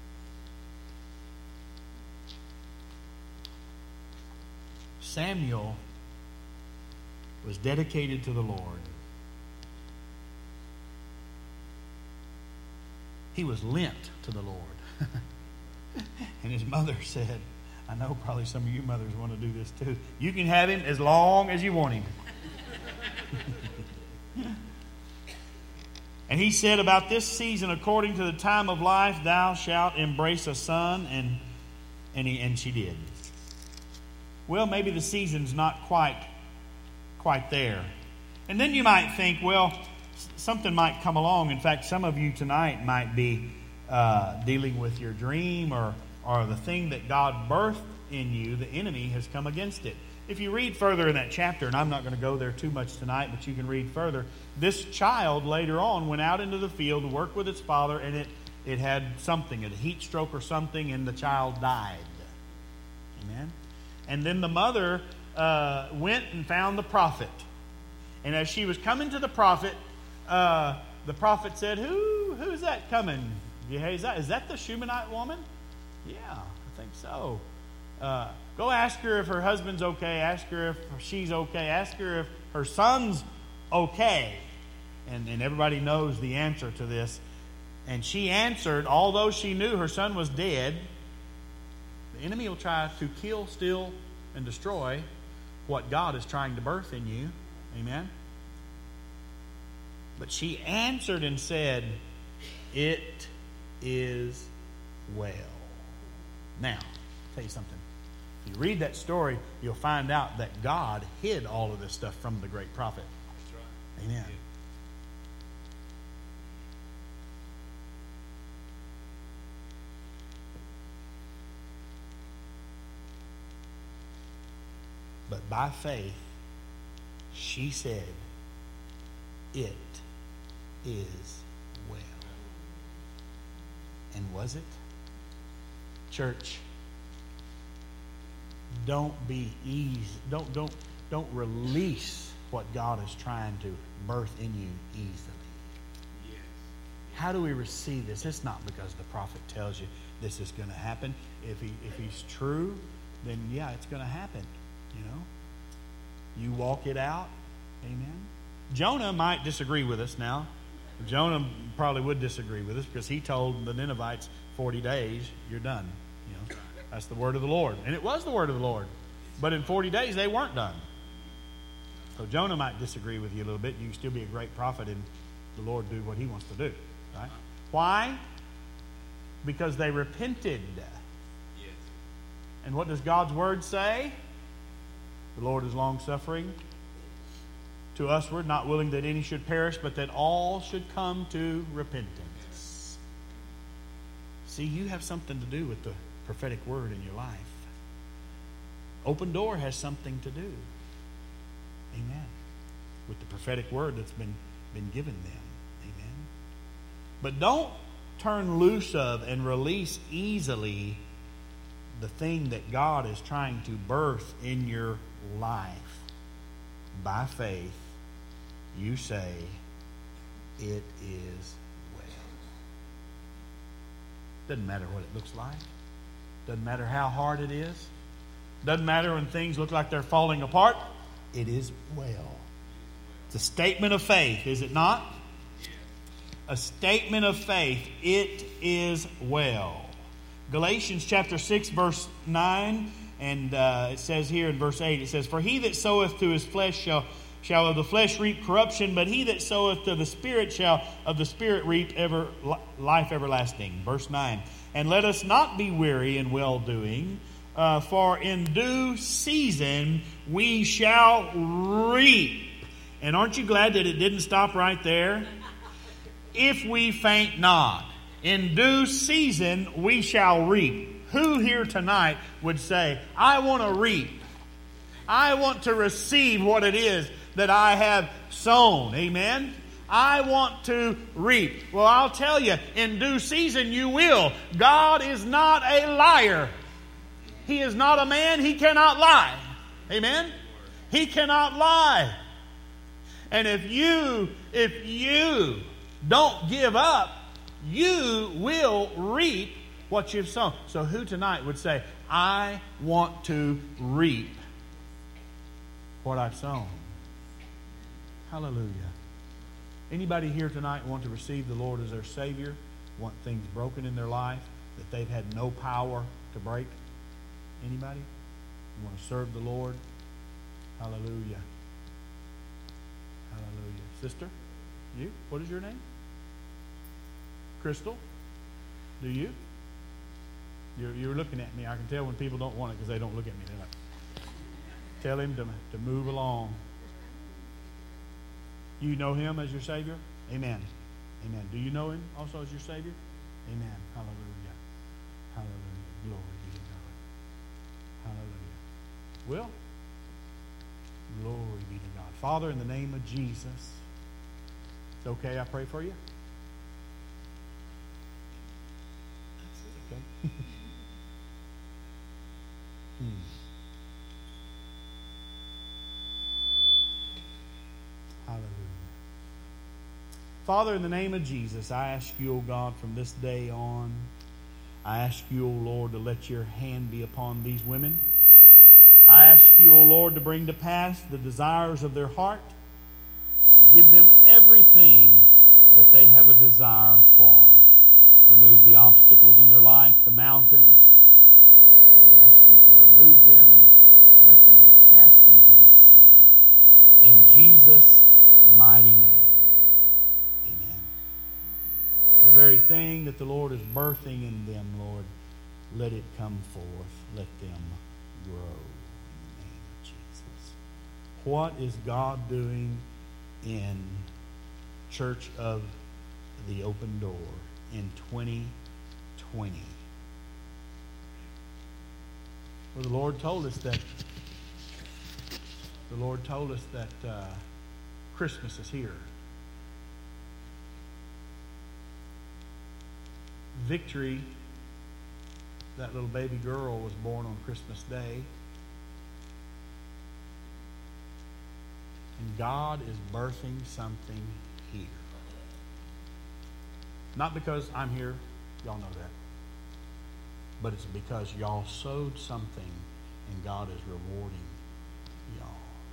Samuel was dedicated to the Lord. He was lent to the Lord. And his mother said, I know probably some of you mothers want to do this too. You can have him as long as you want him. And he said, about this season, according to the time of life, thou shalt embrace a son. And and, he, and she did. Well, maybe the season's not quite, quite there. And then you might think, well, something might come along. In fact, some of you tonight might be uh, dealing with your dream or, or the thing that God birthed in you. The enemy has come against it. If you read further in that chapter, and I'm not going to go there too much tonight, but you can read further. This child later on went out into the field to work with its father, and it, it had something, a heat stroke or something, and the child died. Amen? And then the mother uh, went and found the prophet. And as she was coming to the prophet, uh, the prophet said, Who who's that coming? Is that, is that the Shunammite woman? Yeah, I think so. Uh, go ask her if her husband's okay. Ask her if she's okay. Ask her if her son's okay. And, and everybody knows the answer to this. And she answered, although she knew her son was dead, the enemy will try to kill, steal, and destroy what God is trying to birth in you. Amen? But she answered and said, it is well. Now, I'll tell you something. If you read that story, you'll find out that God hid all of this stuff from the great prophet. That's right. Amen. Yeah. But by faith, she said, it is well. And was it? Church, don't be easy. Don't, don't, don't release what God is trying to birth in you easily. Yes. How do we receive this? It's not because the prophet tells you this is going to happen. If he if he's true, then yeah, it's going to happen. You know, you walk it out. Amen. Jonah might disagree with us now. Jonah probably would disagree with us because he told the Ninevites, forty days, you're done. You know, that's the word of the Lord. And it was the word of the Lord. But in forty days, they weren't done. So Jonah might disagree with you a little bit. You can still be a great prophet and the Lord do what he wants to do. Right? Why? Because they repented. Yes. And what does God's word say? The Lord is long-suffering to usward, not willing that any should perish, but that all should come to repentance. See, you have something to do with the prophetic word in your life. Open Door has something to do. Amen. With the prophetic word that's been, been given them. Amen. But don't turn loose of and release easily the thing that God is trying to birth in your life. By faith, you say, it is well. Doesn't matter what it looks like. Doesn't matter how hard it is. Doesn't matter when things look like they're falling apart. It is well. It's a statement of faith, is it not? A statement of faith. It is well. Galatians chapter six, verse nine, and uh, it says here in verse eight, it says, For he that soweth to his flesh shall, shall of the flesh reap corruption, but he that soweth to the Spirit shall of the Spirit reap ever, life everlasting. Verse nine, And let us not be weary in well-doing, uh, for in due season we shall reap. And aren't you glad that it didn't stop right there? If we faint not. In due season we shall reap. Who here tonight would say, I want to reap. I want to receive what it is that I have sown. Amen? I want to reap. Well, I'll tell you, in due season you will. God is not a liar. He is not a man. He cannot lie. Amen? He cannot lie. And if you, if you don't give up, you will reap what you've sown. So who tonight would say, I want to reap what I've sown? Hallelujah. Anybody here tonight want to receive the Lord as their Savior? Want things broken in their life that they've had no power to break? Anybody? You want to serve the Lord? Hallelujah. Hallelujah. Sister, you? What is your name? Crystal? Do you? You're, you're looking at me. I can tell when people don't want it because they don't look at me. They're like, tell him to, to move along. You know him as your Savior? Amen. Amen. Do you know him also as your Savior? Amen. Hallelujah. Hallelujah. Glory be to God. Hallelujah. Well, glory be to God. Father, in the name of Jesus, it's okay I pray for you? Okay. hmm. Hallelujah. Father, in the name of Jesus, I ask you, O God, from this day on, I ask you, O Lord, to let your hand be upon these women. I ask you, O Lord, to bring to pass the desires of their heart. Give them everything that they have a desire for. Remove the obstacles in their life, the mountains. We ask you to remove them and let them be cast into the sea. In Jesus' mighty name. Amen. The very thing that the Lord is birthing in them, Lord, let it come forth. Let them grow in the name of Jesus. What is God doing in Church of the Open Door in twenty twenty? Well, the Lord told us that the Lord told us that uh, Christmas is here. Victory, that little baby girl, was born on Christmas Day. And God is birthing something here. Not because I'm here, y'all know that. But it's because y'all sowed something and God is rewarding y'all.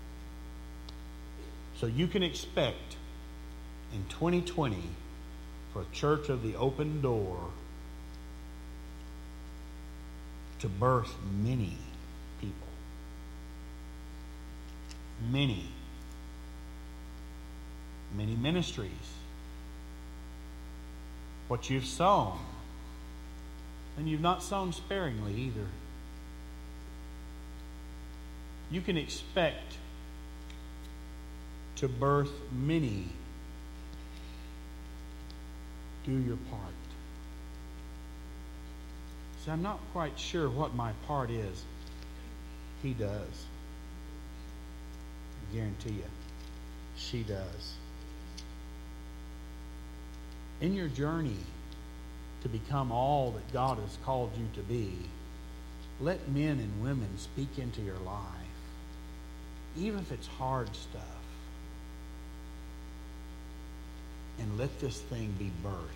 So you can expect in twenty twenty for Church of the Open Door to birth many people. Many. Many ministries. What you've sown. And you've not sown sparingly either. You can expect to birth many. Do your part. See, I'm not quite sure what my part is. He does. I guarantee you. She does. In your journey to become all that God has called you to be, let men and women speak into your life, even if it's hard stuff. And let this thing be birthed.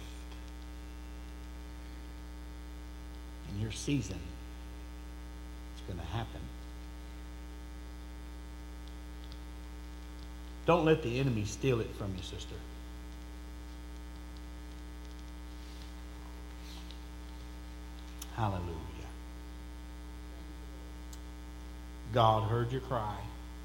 In your season, it's going to happen. Don't let the enemy steal it from you, sister. Hallelujah. God heard your cry.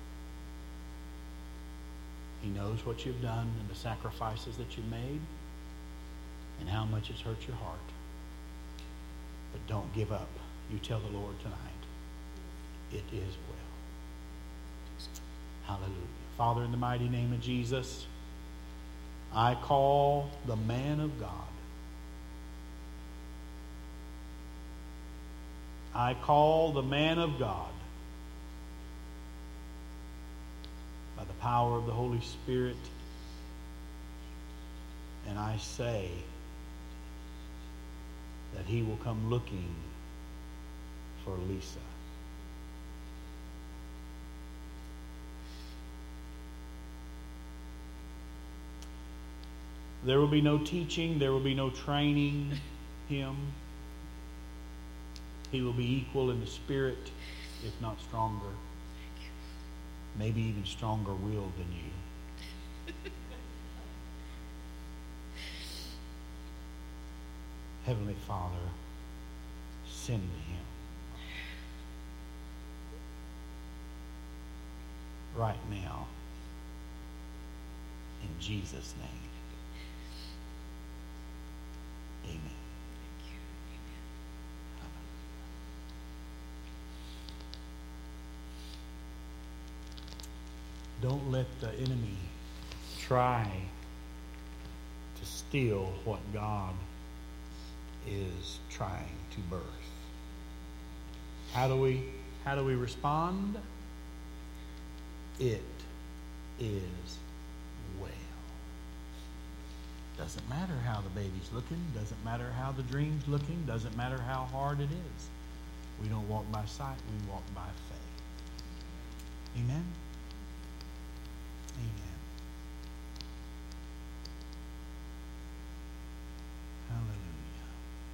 He knows what you've done and the sacrifices that you made and how much it's hurt your heart. But don't give up. You tell the Lord tonight, it is well. Hallelujah. Father, in the mighty name of Jesus, I call the man of God. I call the man of God by the power of the Holy Spirit, and I say that he will come looking for Lisa. There will be no teaching. There will be no training him. He will be equal in the spirit, if not stronger. Maybe even stronger willed than you. Heavenly Father, send him right now in Jesus' name. Amen. Don't let the enemy try to steal what God is trying to birth. How do we how do we respond? It is well. Doesn't matter how the baby's looking, doesn't matter how the dream's looking, doesn't matter how hard it is. We don't walk by sight, we walk by faith. Amen? Amen. Hallelujah.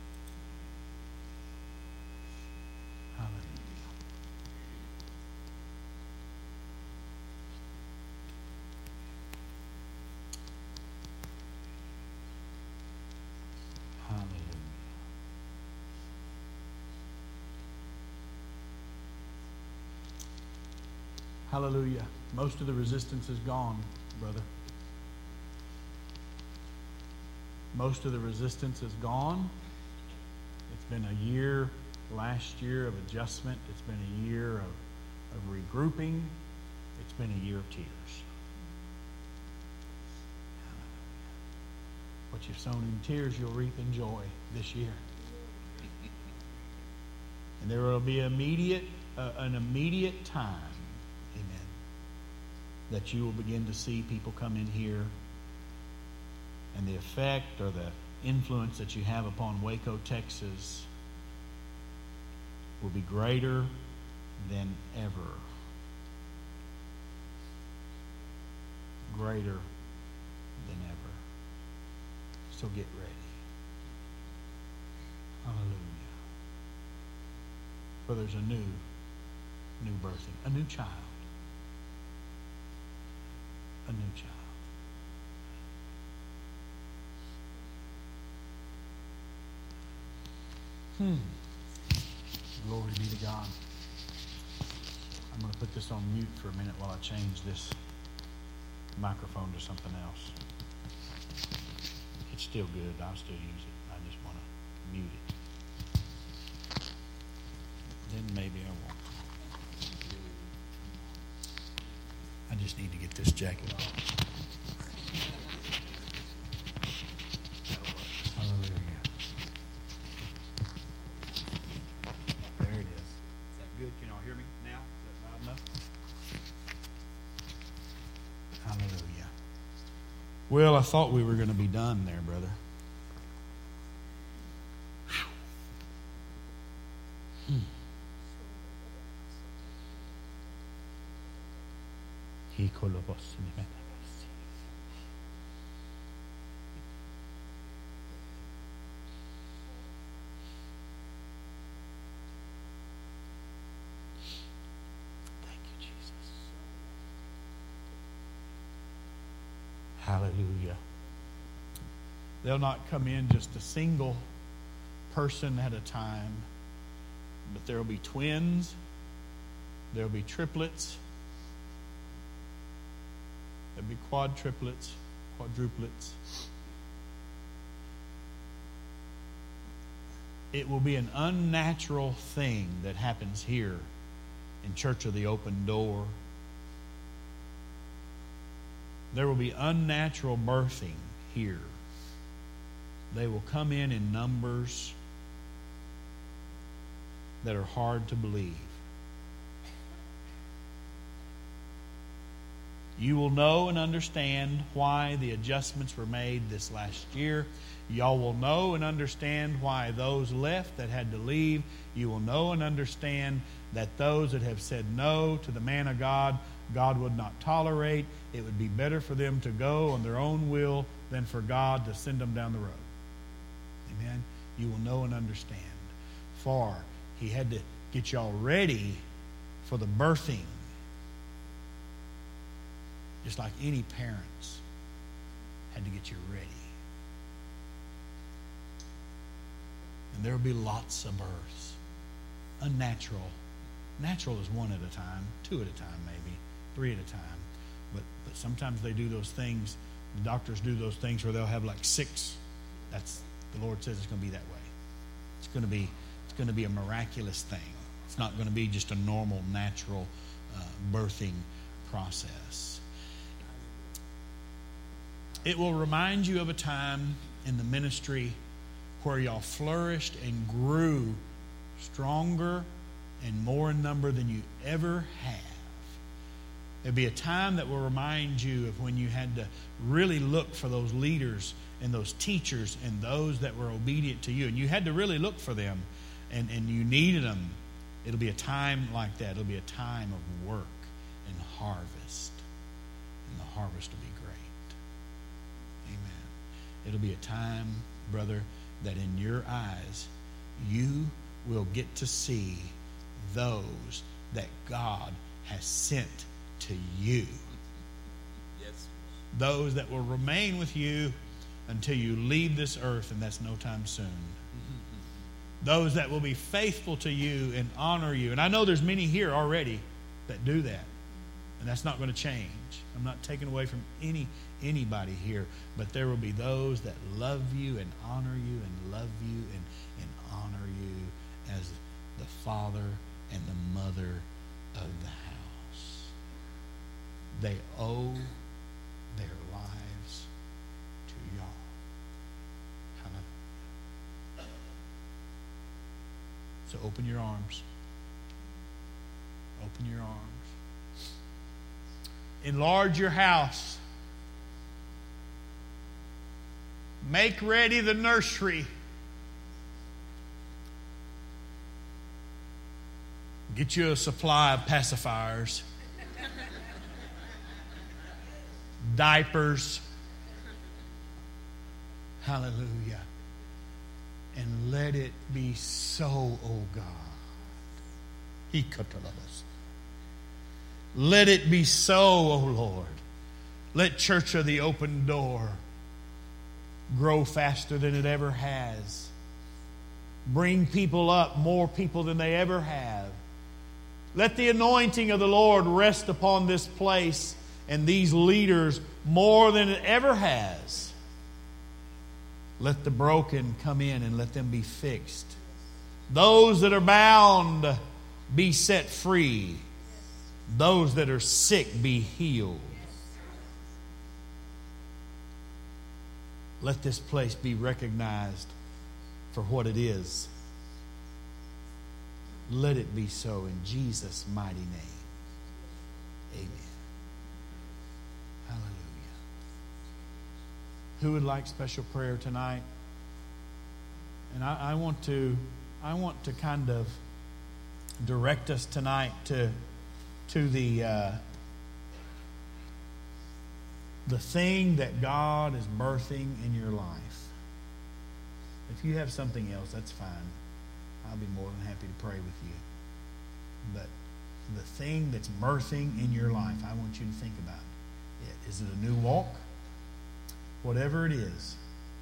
Hallelujah. Hallelujah. Hallelujah. Most of the resistance is gone, brother. Most of the resistance is gone. It's been a year, last year of adjustment. It's been a year of, of regrouping. It's been a year of tears. What you've sown in tears, you'll reap in joy this year. And there will be immediate, uh, an immediate time, amen, that you will begin to see people come in here, and the effect or the influence that you have upon Waco, Texas will be greater than ever. Greater than ever. So get ready. Hallelujah. For there's a new, new birthing, a new child. A new child. Hmm. Glory be to God. I'm going to put this on mute for a minute while I change this microphone to something else. It's still good. I'll still use it. I just want to mute it. Then maybe I won't. I just need to get this jacket off. Hallelujah. There it is. Is that good? Can y'all hear me now? Is that loud enough? Hallelujah. Well, I thought we were going to be done there, brother. Hmm. Thank you, Jesus. Hallelujah. They'll not come in just a single person at a time, but there will be twins, there will be triplets, there will be quadruplets, quadruplets. It will be an unnatural thing that happens here in Church of the Open Door. There will be unnatural birthing here. They will come in in numbers that are hard to believe. You will know and understand why the adjustments were made this last year. Y'all will know and understand why those left that had to leave. You will know and understand that those that have said no to the man of God, God would not tolerate. It would be better for them to go on their own will than for God to send them down the road. Amen? You will know and understand. For He had to get y'all ready for the birthing. Just like any parents had to get you ready. And there will be lots of births. Unnatural. Natural is one at a time, two at a time maybe, three at a time. But but sometimes they do those things, the doctors do those things where they'll have like six. That's, the Lord says it's going to be that way. It's going to be it's going to be a miraculous thing. It's not going to be just a normal, natural uh, birthing process. It will remind you of a time in the ministry where y'all flourished and grew stronger and more in number than you ever have. There'll be a time that will remind you of when you had to really look for those leaders and those teachers and those that were obedient to you. And you had to really look for them, and, and you needed them. It'll be a time like that. It'll be a time of work and harvest. And the harvest will be great. Amen. It'll be a time, brother, that in your eyes you will get to see those that God has sent to you. Yes. Those that will remain with you until you leave this earth, and that's no time soon. Those that will be faithful to you and honor you. And I know there's many here already that do that. And that's not going to change. I'm not taking away from any anybody here. But there will be those that love you and honor you and love you and, and honor you as the father and the mother of the house. They owe their lives to y'all. Hallelujah. So open your arms. Open your arms. Enlarge your house. Make ready the nursery. Get you a supply of pacifiers, diapers. Hallelujah. And let it be so, oh God. He cut to us. Let it be so, oh Lord. Let Church of the Open Door grow faster than it ever has. Bring people up, more people than they ever have. Let the anointing of the Lord rest upon this place and these leaders more than it ever has. Let the broken come in and let them be fixed. Those that are bound be set free. Those that are sick be healed. Let this place be recognized for what it is. Let it be so in Jesus' mighty name. Amen. Hallelujah. Who would like special prayer tonight? And I, I want to I want to kind of direct us tonight to to the uh, the thing that God is birthing in your life. If you have something else, that's fine. I'll be more than happy to pray with you. But the thing that's birthing in your life, I want you to think about it. Is it a new walk? Whatever it is,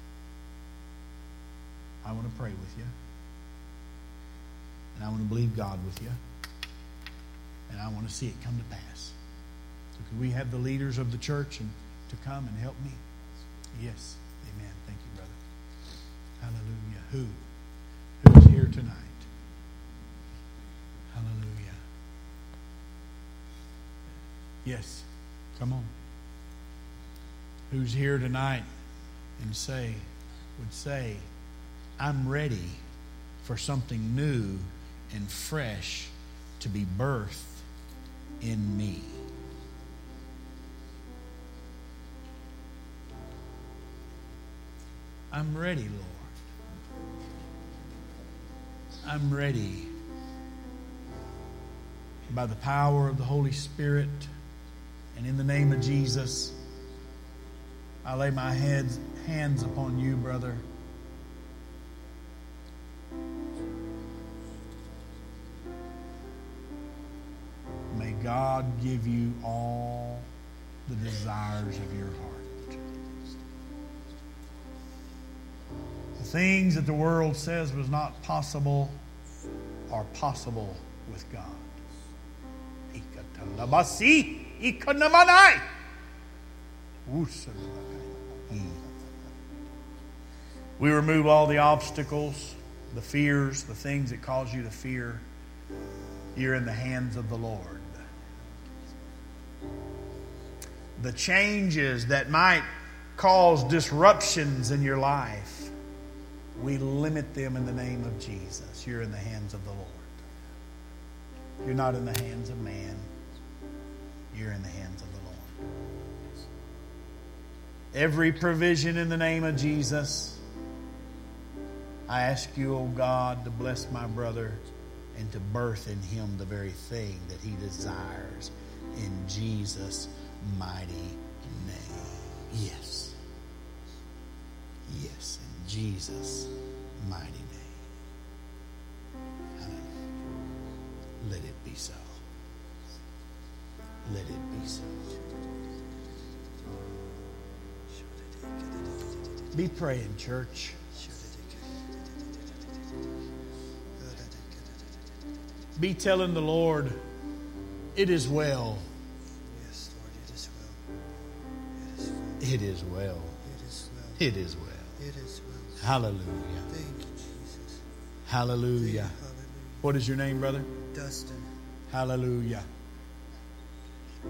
I want to pray with you. And I want to believe God with you. And I want to see it come to pass. So could we have the leaders of the church and to come and help me? Yes. Amen. Thank you, brother. Hallelujah. Who? Who's here tonight? Hallelujah. Yes. Come on. Who's here tonight and say, would say, I'm ready for something new and fresh to be birthed in me. I'm ready, Lord. I'm ready. by the power of the Holy Spirit and in the name of Jesus, I lay my heads, hands upon you, brother. May God give you all the desires of your heart. The things that the world says was not possible are possible with God. We remove all the obstacles, the fears, the things that cause you to fear. You're in the hands of the Lord. The changes that might cause disruptions in your life, we limit them in the name of Jesus. You're in the hands of the Lord. You're not in the hands of man. You're in the hands of the Lord. Every provision in the name of Jesus. I ask you, oh God, to bless my brother and to birth in him the very thing that he desires in Jesus' mighty name. Yes. Yes, in Jesus' mighty name. Let it be so. Let it be so. Be praying, church. Be telling the Lord, it is well. Yes, Lord, it is well. It is well. It is well. It is well. It is well. Hallelujah. Thank you, Jesus. Hallelujah. Hallelujah. What is your name, brother? Dustin. Hallelujah. Oh,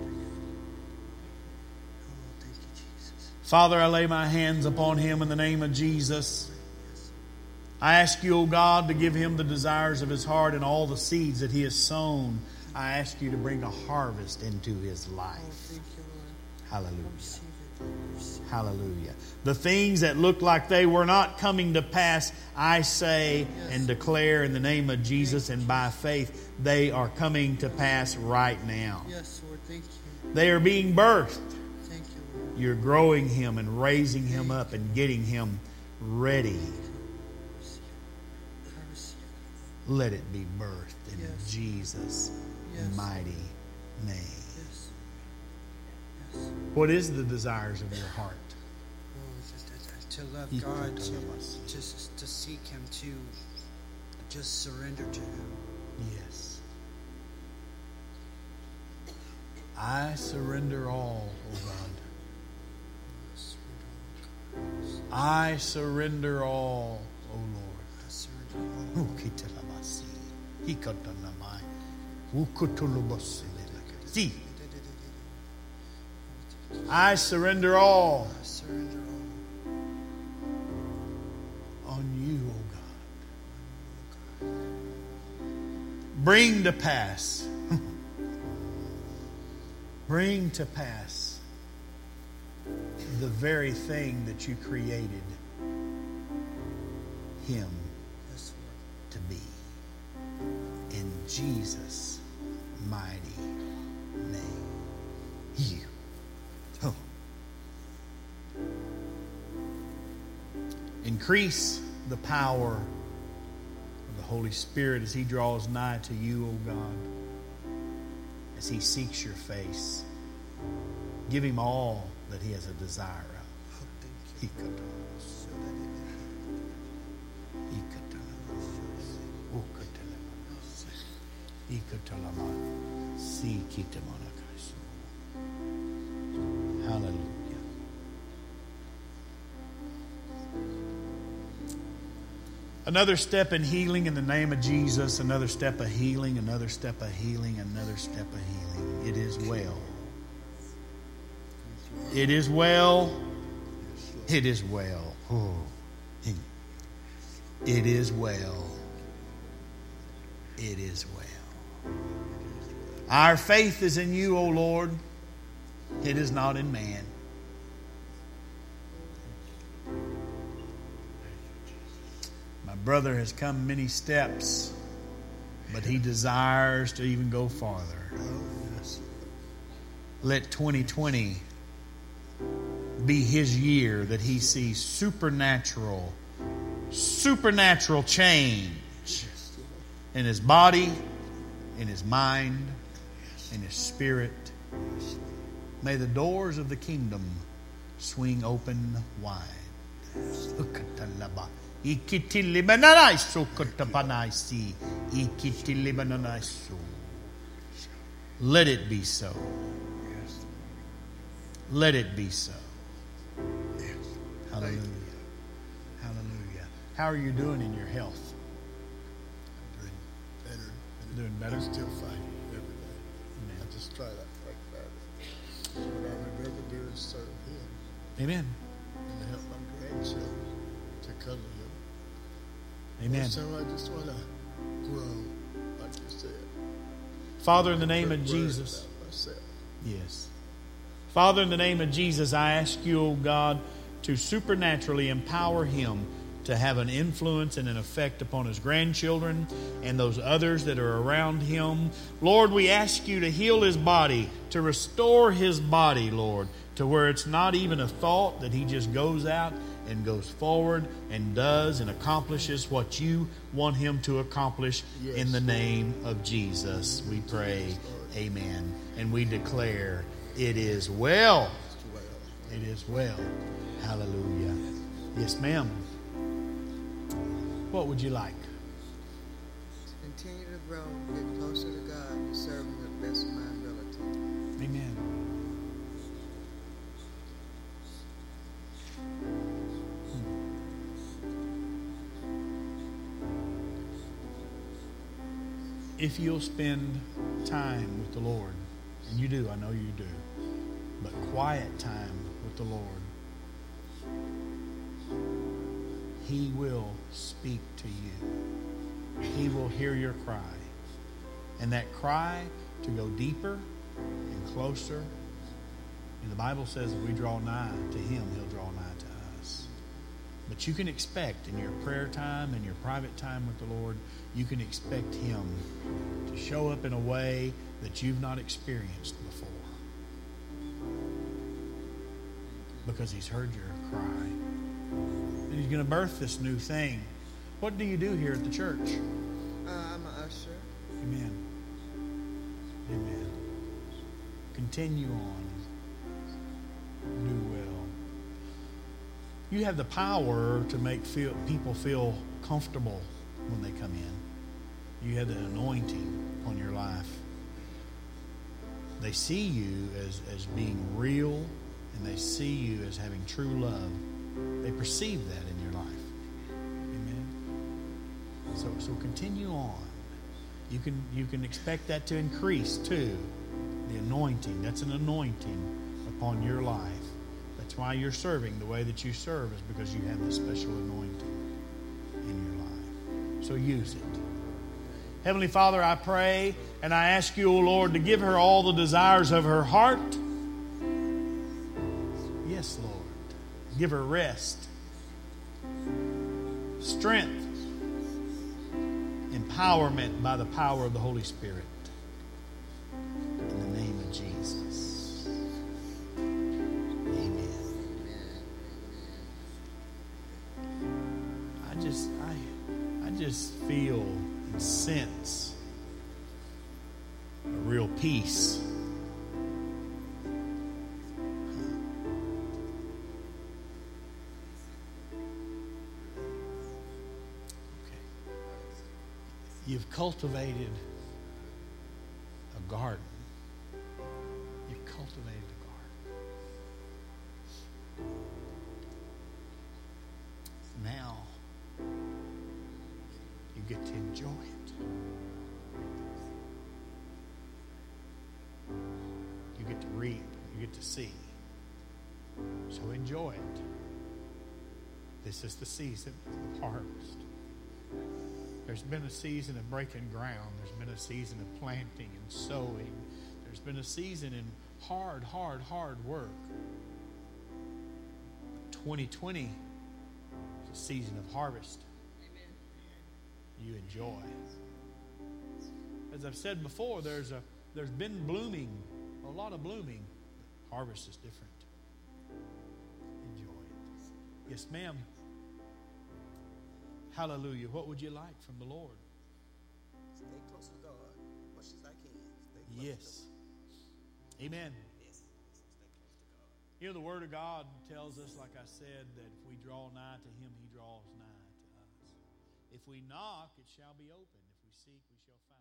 thank you, Jesus. Father, I lay my hands upon him in the name of Jesus. I ask you, O God, to give him the desires of his heart and all the seeds that he has sown. I ask you to bring a harvest into his life. Oh, thank you, Lord. Hallelujah. Receive it. Receive it. Hallelujah. The things that look like they were not coming to pass, I say and declare in the name of Jesus and by faith, they are coming to pass right now. Yes, Lord, thank you. They are being birthed. Thank you, Lord. You're growing him and raising him up and getting him ready. I receive it. Let it be birthed in Yes. Jesus' Yes. mighty name. Yes. Yes. What is the desires of your heart? Oh, just to, to love He God, could to, tell us. just to seek Him, to just surrender to Him. Yes. I surrender all, O God. I surrender all, O Lord. I surrender all. Ukitalabasi. Hikatanamai. Ukutulubasi. See, I surrender all I surrender all. on you, O God. Bring to pass. Bring to pass the very thing that you created him Yes, Lord. to be. In Jesus' mighty name. You. Oh. Increase the power of the Holy Spirit as he draws nigh to you, O God. As he seeks your face. Give him all that he has a desire of. Oh, thank He you. could. So that it- He could. He could. He could. See kitamanakaisu. Hallelujah. Another step in healing in the name of Jesus. Another step of healing. Another step of healing. Another step of healing. It is well. It is well. It is well. Oh. It is well. It is well. Our faith is in you, O Lord. It is not in man. My brother has come many steps but He desires to even go farther. Oh, yes. Let twenty twenty be His year that He sees supernatural, supernatural change in His body, in His mind, in His spirit. May the doors of the kingdom swing open wide. Let it be so. Let it be so. Hallelujah. Hallelujah. How are you doing in your health? I'm doing better. Doing better? I'm still fighting every day. Amen. I just try to fight better. What I would never do is serve Him Amen. and to help my grandchildren to come to Him. Amen. So I just want to grow, like you said. Father, in the name Quit of worrying Jesus. about myself. Yes. Father, in the name of Jesus, I ask you, oh God, to supernaturally empower him to have an influence and an effect upon his grandchildren and those others that are around him. Lord, we ask you to heal his body, to restore his body, Lord, to where it's not even a thought, that he just goes out and goes forward and does and accomplishes what you want him to accomplish. Yes. In the name of Jesus, we pray. Amen. And we declare it is well. Well, It is well. Hallelujah. Yes, ma'am. What would you like? Continue to grow, get closer to God, and serve Him to the best of my ability. Amen. If you'll spend time with the Lord, and you do, I know you do, but quiet time with the Lord, He will speak to you. He will hear your cry. And that cry to go deeper and closer. And the Bible says if we draw nigh to Him, He'll draw nigh to us. But you can expect in your prayer time and your private time with the Lord, you can expect Him to show up in a way that you've not experienced before. Because He's heard your cry. And He's going to birth this new thing. What do you do here at the church? Uh, I'm an usher. Amen. Amen. Continue on. Do well. You have the power to make feel, people feel comfortable when they come in. You have the anointing on your life. They see you as, as being real, and they see you as having true love. They perceive that in your life. Amen. So, so continue on. You can you can expect that to increase too. The anointing. That's an anointing upon your life. That's why you're serving the way that you serve, is because you have this special anointing in your life. So use it. Heavenly Father, I pray and I ask you, O Lord, to give her all the desires of her heart. Yes, Lord. Give her rest, strength, empowerment by the power of the Holy Spirit. In the name of Jesus. Amen. I just I I just feel and sense a real peace. You've cultivated a garden. You've cultivated a garden. Now, you get to enjoy it. You get to reap. You get to see. So enjoy it. This is the season of harvest. There's been a season of breaking ground. There's been a season of planting and sowing. There's been a season in hard, hard, hard work. twenty twenty is a season of harvest. Amen. You enjoy. as I've said before, there's a there's been blooming, a lot of blooming. Harvest is different. Enjoy it. Yes, ma'am. Hallelujah. What would you like from the Lord? Stay close to God as much as I can. Stay close Yes. Amen. to yes. Stay close to God. You know, the Word of God tells us, like I said, that if we draw nigh to Him, He draws nigh to us. If we knock, it shall be opened. If we seek, we shall find.